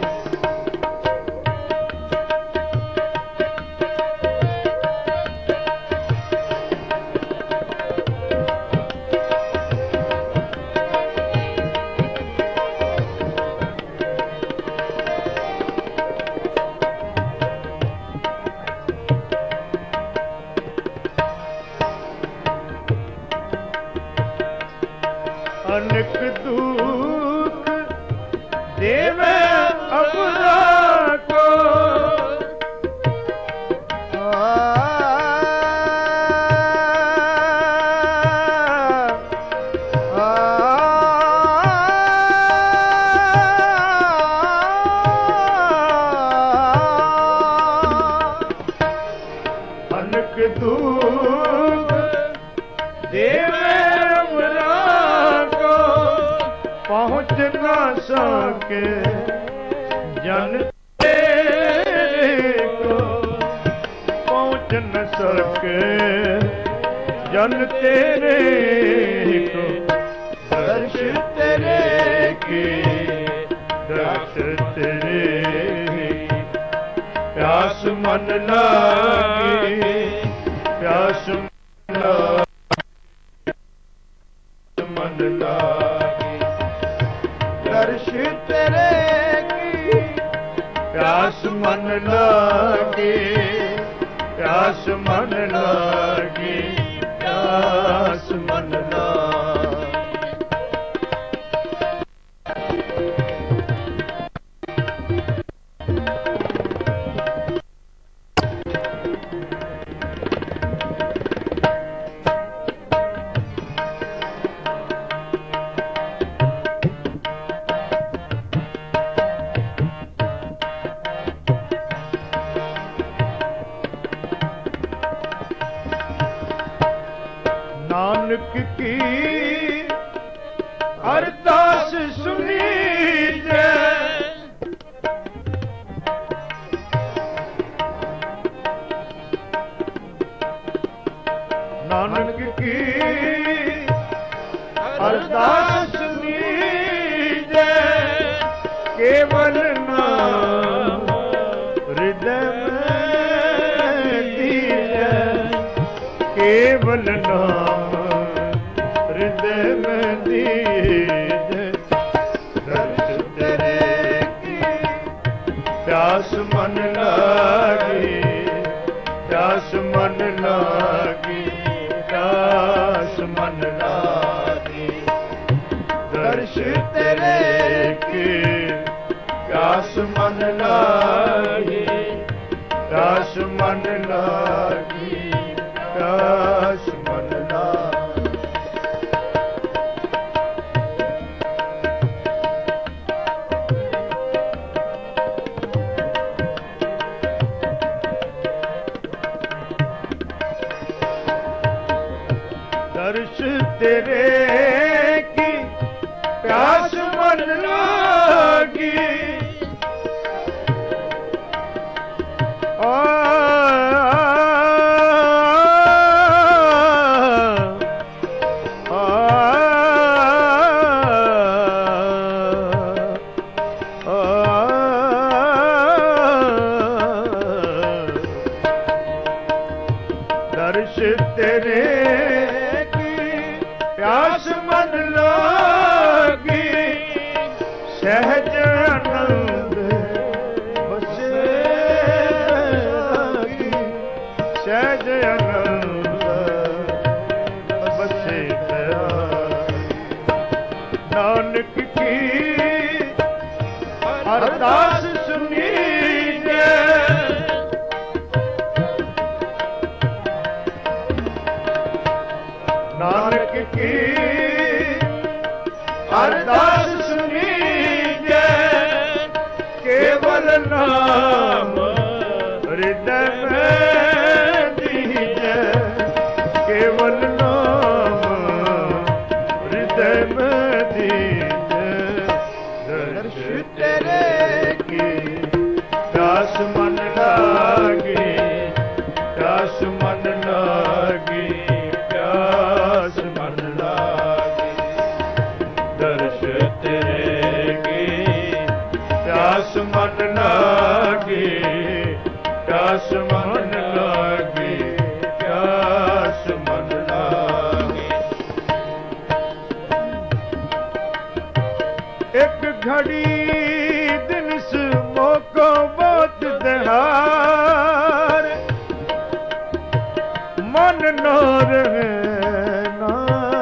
ਅਨਕ ਦੁਖ ਦੇਵੇ ਅਪਰਾ ਕੋ, ਅਨਕ ਦੁਖ ਦੇਵੇ ਅਪਰਾ ਕੋ, ਪਹੁੰਚ ਨਾ ਸਕੇ ਜਨ ਤੇਰੇ ਕੋ, ਪਹੁੰਚ ਨ ਸਕੇ ਜਨ ਤੇਰੇ ਕੋ। ਦਰਸ਼ ਤੇਰੇ ਕੀ ਦਰਸ਼ ਤੇਰੇ ਪਿਆਸ ਮਨ ਲਾਗੀ, ਪਿਆਸ ਮਨ ਲਾਗੀ। ਦਰਸ਼ ਤੇਰੇ ਕੀ ਪਿਆਸ ਮਨ ਲਾਗੀ, ਪਿਆਸ ਮਨ ਲਾਗੀ, ਪਿਆਸ ਮਨ ਲਾਗੀ। ਨਾਨਕ ਕੀ ਅਰਦਾਸ ਸੁਣੀਜੈ, ਨਾਨਕ ਕੀ ਅਰਦਾਸ ਸੁਣੀਜੈ, ਕੇਵਲ ਨਾਮ ਹਿਰਦੈ ਮੈਂ ਦੀਜੈ, ਕੇਵਲ ਨਾਮ ਹਿਰਦੈ ਮੈਂ ਦੀਜੈ। ਦਰਸ਼ ਤੇਰੇ ਕੀ ਪਿਆਸ ਮਨ ਲਾਗੀ, ਪਿਆਸ ਮਨ ਲਾਗੀ, ਪਿਆਸ ਮਨ ਲਾਗੀ। ਦਰਸ਼ ਤੇਰੇ ਕੀ ਪਿਆਸ ਮਨ ਲਾਗੀ, ਪਿਆਸ ਮਨ ਲਾਗੀ, ਪਿਆਸ ਮਨ ਲਾਗੀ। ਦਰਸ਼ ਤੇਰੇ ਕੀ ਪਿਆਸ ਮਨ ਲਾਗੀ, ਦਰਸ਼ ਤੇਰੇ ਕੀ ਪਿਆਸ ਮਨ ਲਾਗੀ, ਸਹਿਜ ਆਨੰਦ ਬਸੇ ਲਾਗੀ, ਸਹਿਜ ਆਨੰਦ ਬਸੇ ਲਾਗੀ। ਨਾਨਕ ਕੀ ਅਰਦਾਸ ਸੁਣੀਜੈ, ਨਾਨਕ ਕੀ ਅਰਦਾਸ ਸੁਣੀਜੈ ਕੇਵਲ ਨਾਮ ਹਿਰਦੈ ਮੈਂ ਦੀਜੈ ਕੇਵਲ ਨਾਮ ਹਿਰਦੈ ਮੈਂ ਦੀਜੈ ਦਰਸ਼ ਤੇਰੇ ਕੀ ਪਿਆਸ ਮਨ ਲਾਗੀ ਪਿਆਸ ਮਨ ਲਾਗੀ ਪਿਆਸ ਮਨ ਲਾਗੀ ਦਰਸ਼ ਤੇਰੇ ਕੀ ਪਿਆਸ ਮਨ ਲਾਗੀ ਪਿਆਸ ਮਨ ਲਾਗੀ ਪਿਆਸ ਮਨ ਲਾਗੀ ਇੱਕ ਘੜੀ ਦਿਨ ਸਮੋਕੋ ਬਹੁਤ ਦਿਹਾਰ ਮਨ ਨਾ ਰਹੇ ਨਾ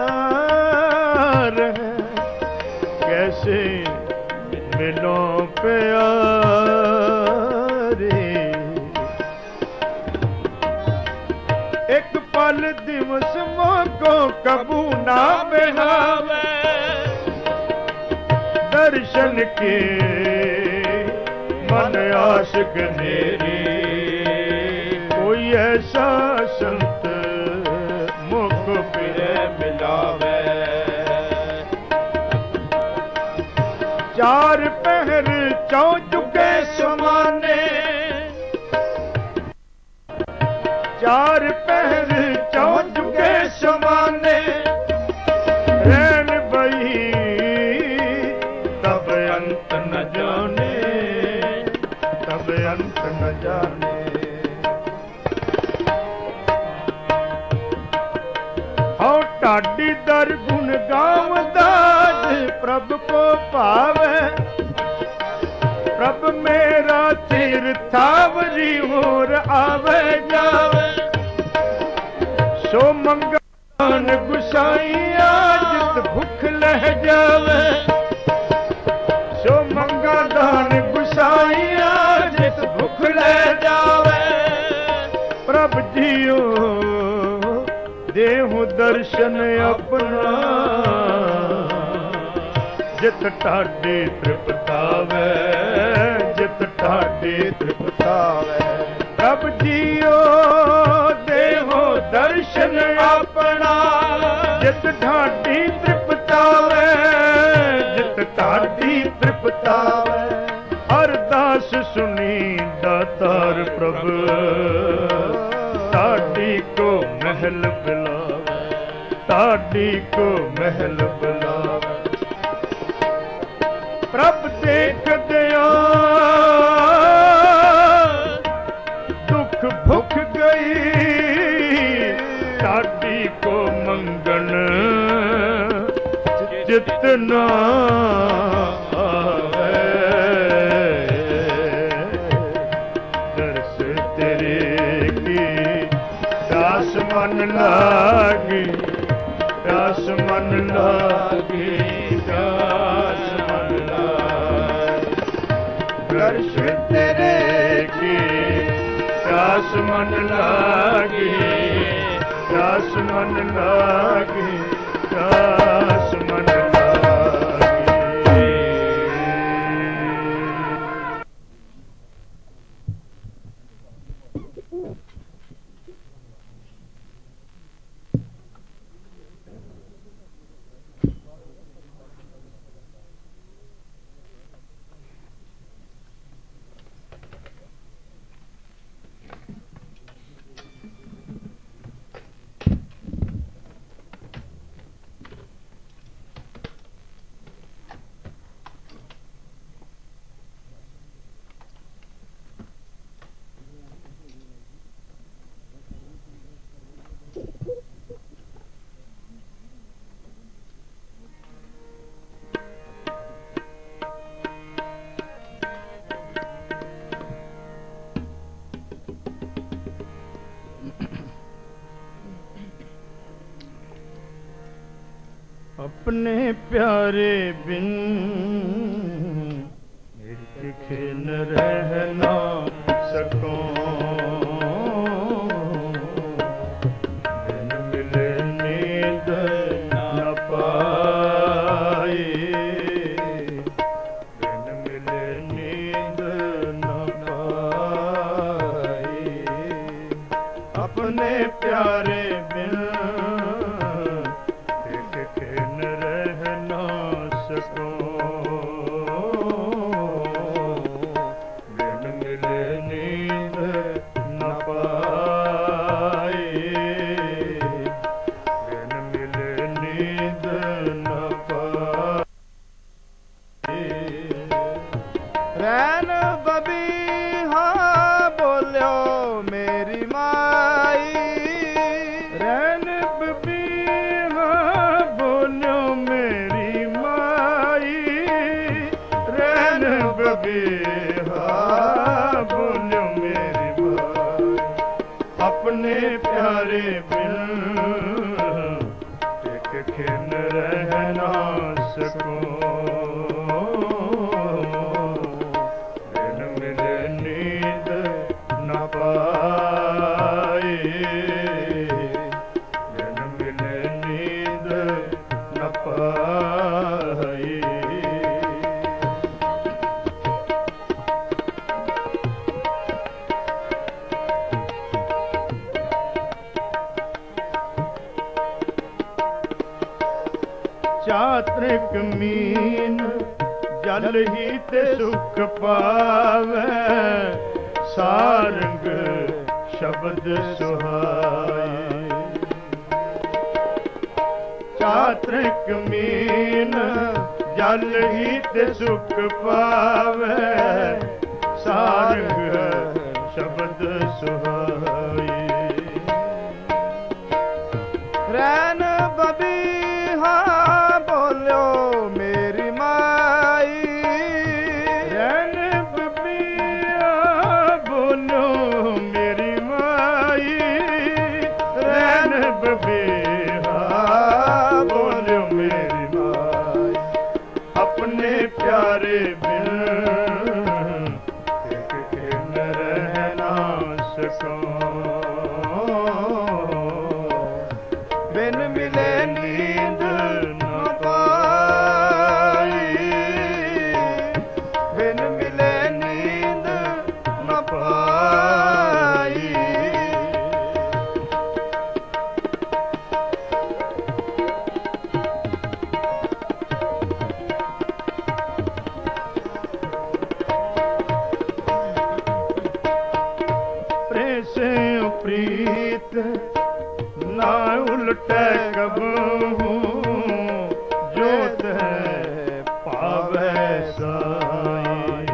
ਰਹੇ ਕੈਸੇ ਮਿਲੋ ਪਿਆਰੇ ਇੱਕ ਪਲ ਦਿਵਸ ਮੋਕੋ ਕਬੂ ਨਾ ਬਿਹਾਵੇ ਦਰਸ਼ਨ ਕੇ ਮਨ ਆਸ਼ਕ ਨੇਰੀ ਕੋਈ ਐਸਾ ਸੰਤ ਮੁਖ ਪਿਰੇ ਮਿਲਾਵੇ ਚਾਰ ਪਹਿਰ ਚੌ ਚੁਕੇ ਸਮਾਨੇ ਚਾਰ ਪਹਿਰ ਚੌ ਚੁਕੇ ਸਮਾਨੇ ਰਹਿਣ ਬਈ ਤਬ ਅੰਤ ਨ ਜਾਣੇ ਤਬ ਅੰਤ ਨ ਜਾਣੇ ਹਉ ਢਾਡੀ ਦਰ ਗੁਣ ਗਾਵਦਾ ਪ੍ਰਭ ਕੋ ਭਾਵੇ ਪ੍ਰਭ ਮੇਰਾ ਚਿਰ ਥਾਵਰੀ ਹੋਰ ਆਵੇ ਜਾਵੇ ਸੋ ਮੰਗਾਨ ਗੁਸਾਈਆ ਜਿਤ ਭੁਖ ਲਹਿ ਜਾਵੇ ਸੋ ਮੰਗਾ ਦਾਨ ਗੁਸਾਈਆ ਜਿਤ ਭੁਖ ਲੈ ਜਾਵੇ ਪ੍ਰਭ ਜੀਓ ਦੇਹੁ ਦਰਸ਼ਨ ਆਪਣਾ ਜਿਤ ਢਾਡੇ ਤ੍ਰਿਪਤਾਵੇ ਜਿਤ ਢਾਡੇ ਤ੍ਰਿਪਤਾਵੇ ਪ੍ਰਭ ਜੀਓ ਦੇਹੁ ਦਰਸ਼ਨ ਆਪਣਾ ਜਿਤ ਢਾਡੀ ਤ੍ਰਿਪਤਾਵੇ ਜਿਤ ਢਾਡੀ ਤ੍ਰਿਪਤਾਵੇ ਅਰਦਾਸ ਸੁਣੀ ਦਾਤਾਰ ਪ੍ਰਭ ਢਾਡੀ ਕੋ ਮਹਿਲ ਬਿਲਾਵੇ ਢਾਡੀ ਕੋ ਮਹਿਲ ਬਿਲਾਵੇ ਪ੍ਰਭ ਦੇਖਦਿਆਂ ਦੁੱਖ ਭੁੱਖ ਗਈ ਢਾਡੀ ਕੋ ਮੰਗਣ ਜਿਤਨਾ ਆਵੇ ਦਰਸ ਤੇਰੇ ਕੀ ਪਿਆਸ ਮਨ ਲਾਗੀ ਪਿਆਸ ਮਨ ਲਾਗੀ ਪਿਆਸ ਮਨ ਲਾਗੀ ਦਰਸ ਤੇਰੇ ਕੀ ਪਿਆਸ ਮਨ ਲਾਗੀ ਪਿਆਸ ਮਨ ਲਾਗੀ ਪਿਆਸ ਮਨ ਲਾਗੀ अपने प्यारे बिन एक खिन रह ना सको बिन मिले नींद न पाए खिन रह ना सकूं, बिन मिले नींद न पाए, बिन मिले नींद न पाए। चात्रिक मीन जल ही ते सुख पावे, सारंग शब्द सुहाए। चात्रिक मीन जल ही ते सुख पावे, सारंग शब्द सुहाए। रैन बबीहा बोलो मेरी माई, रैन बबीहा बोलो मेरी माई, रैन बबीहा बोलो मेरी माई। अपने प्यारे बिन एक खिन रह ना सकूं, बिन मिले नींद न पाई, बिन मिले नींद न पाई। प्रेसे प्रीत ना उलटे कबहू, जोत है पावे साई।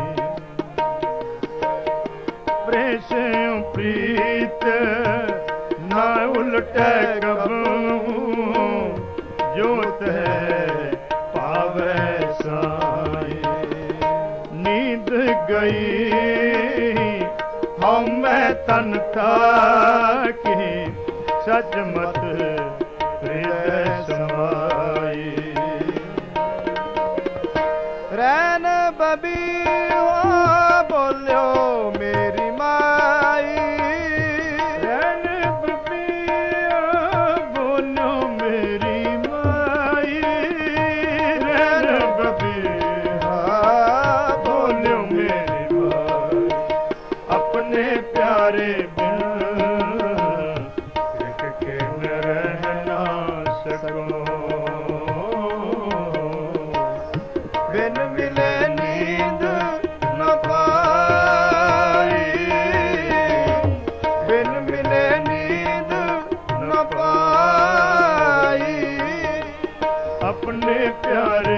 प्रेसे प्रीत ना उलटे कबहू, जोत है पावे साई। नींद गई हम तन ताकी, सचमत हृदय समाई। रैन बबीहा बोलो मेरी माई, रैन बबीहा बोलो मेरी माई, रैन बबीहा बोलो मेरी माई। अपने प्यारे बिन एक खिन रह ना सकूं, बिन मिले नींद न पाई, बिन मिले नींद न पाई। अपने प्यारे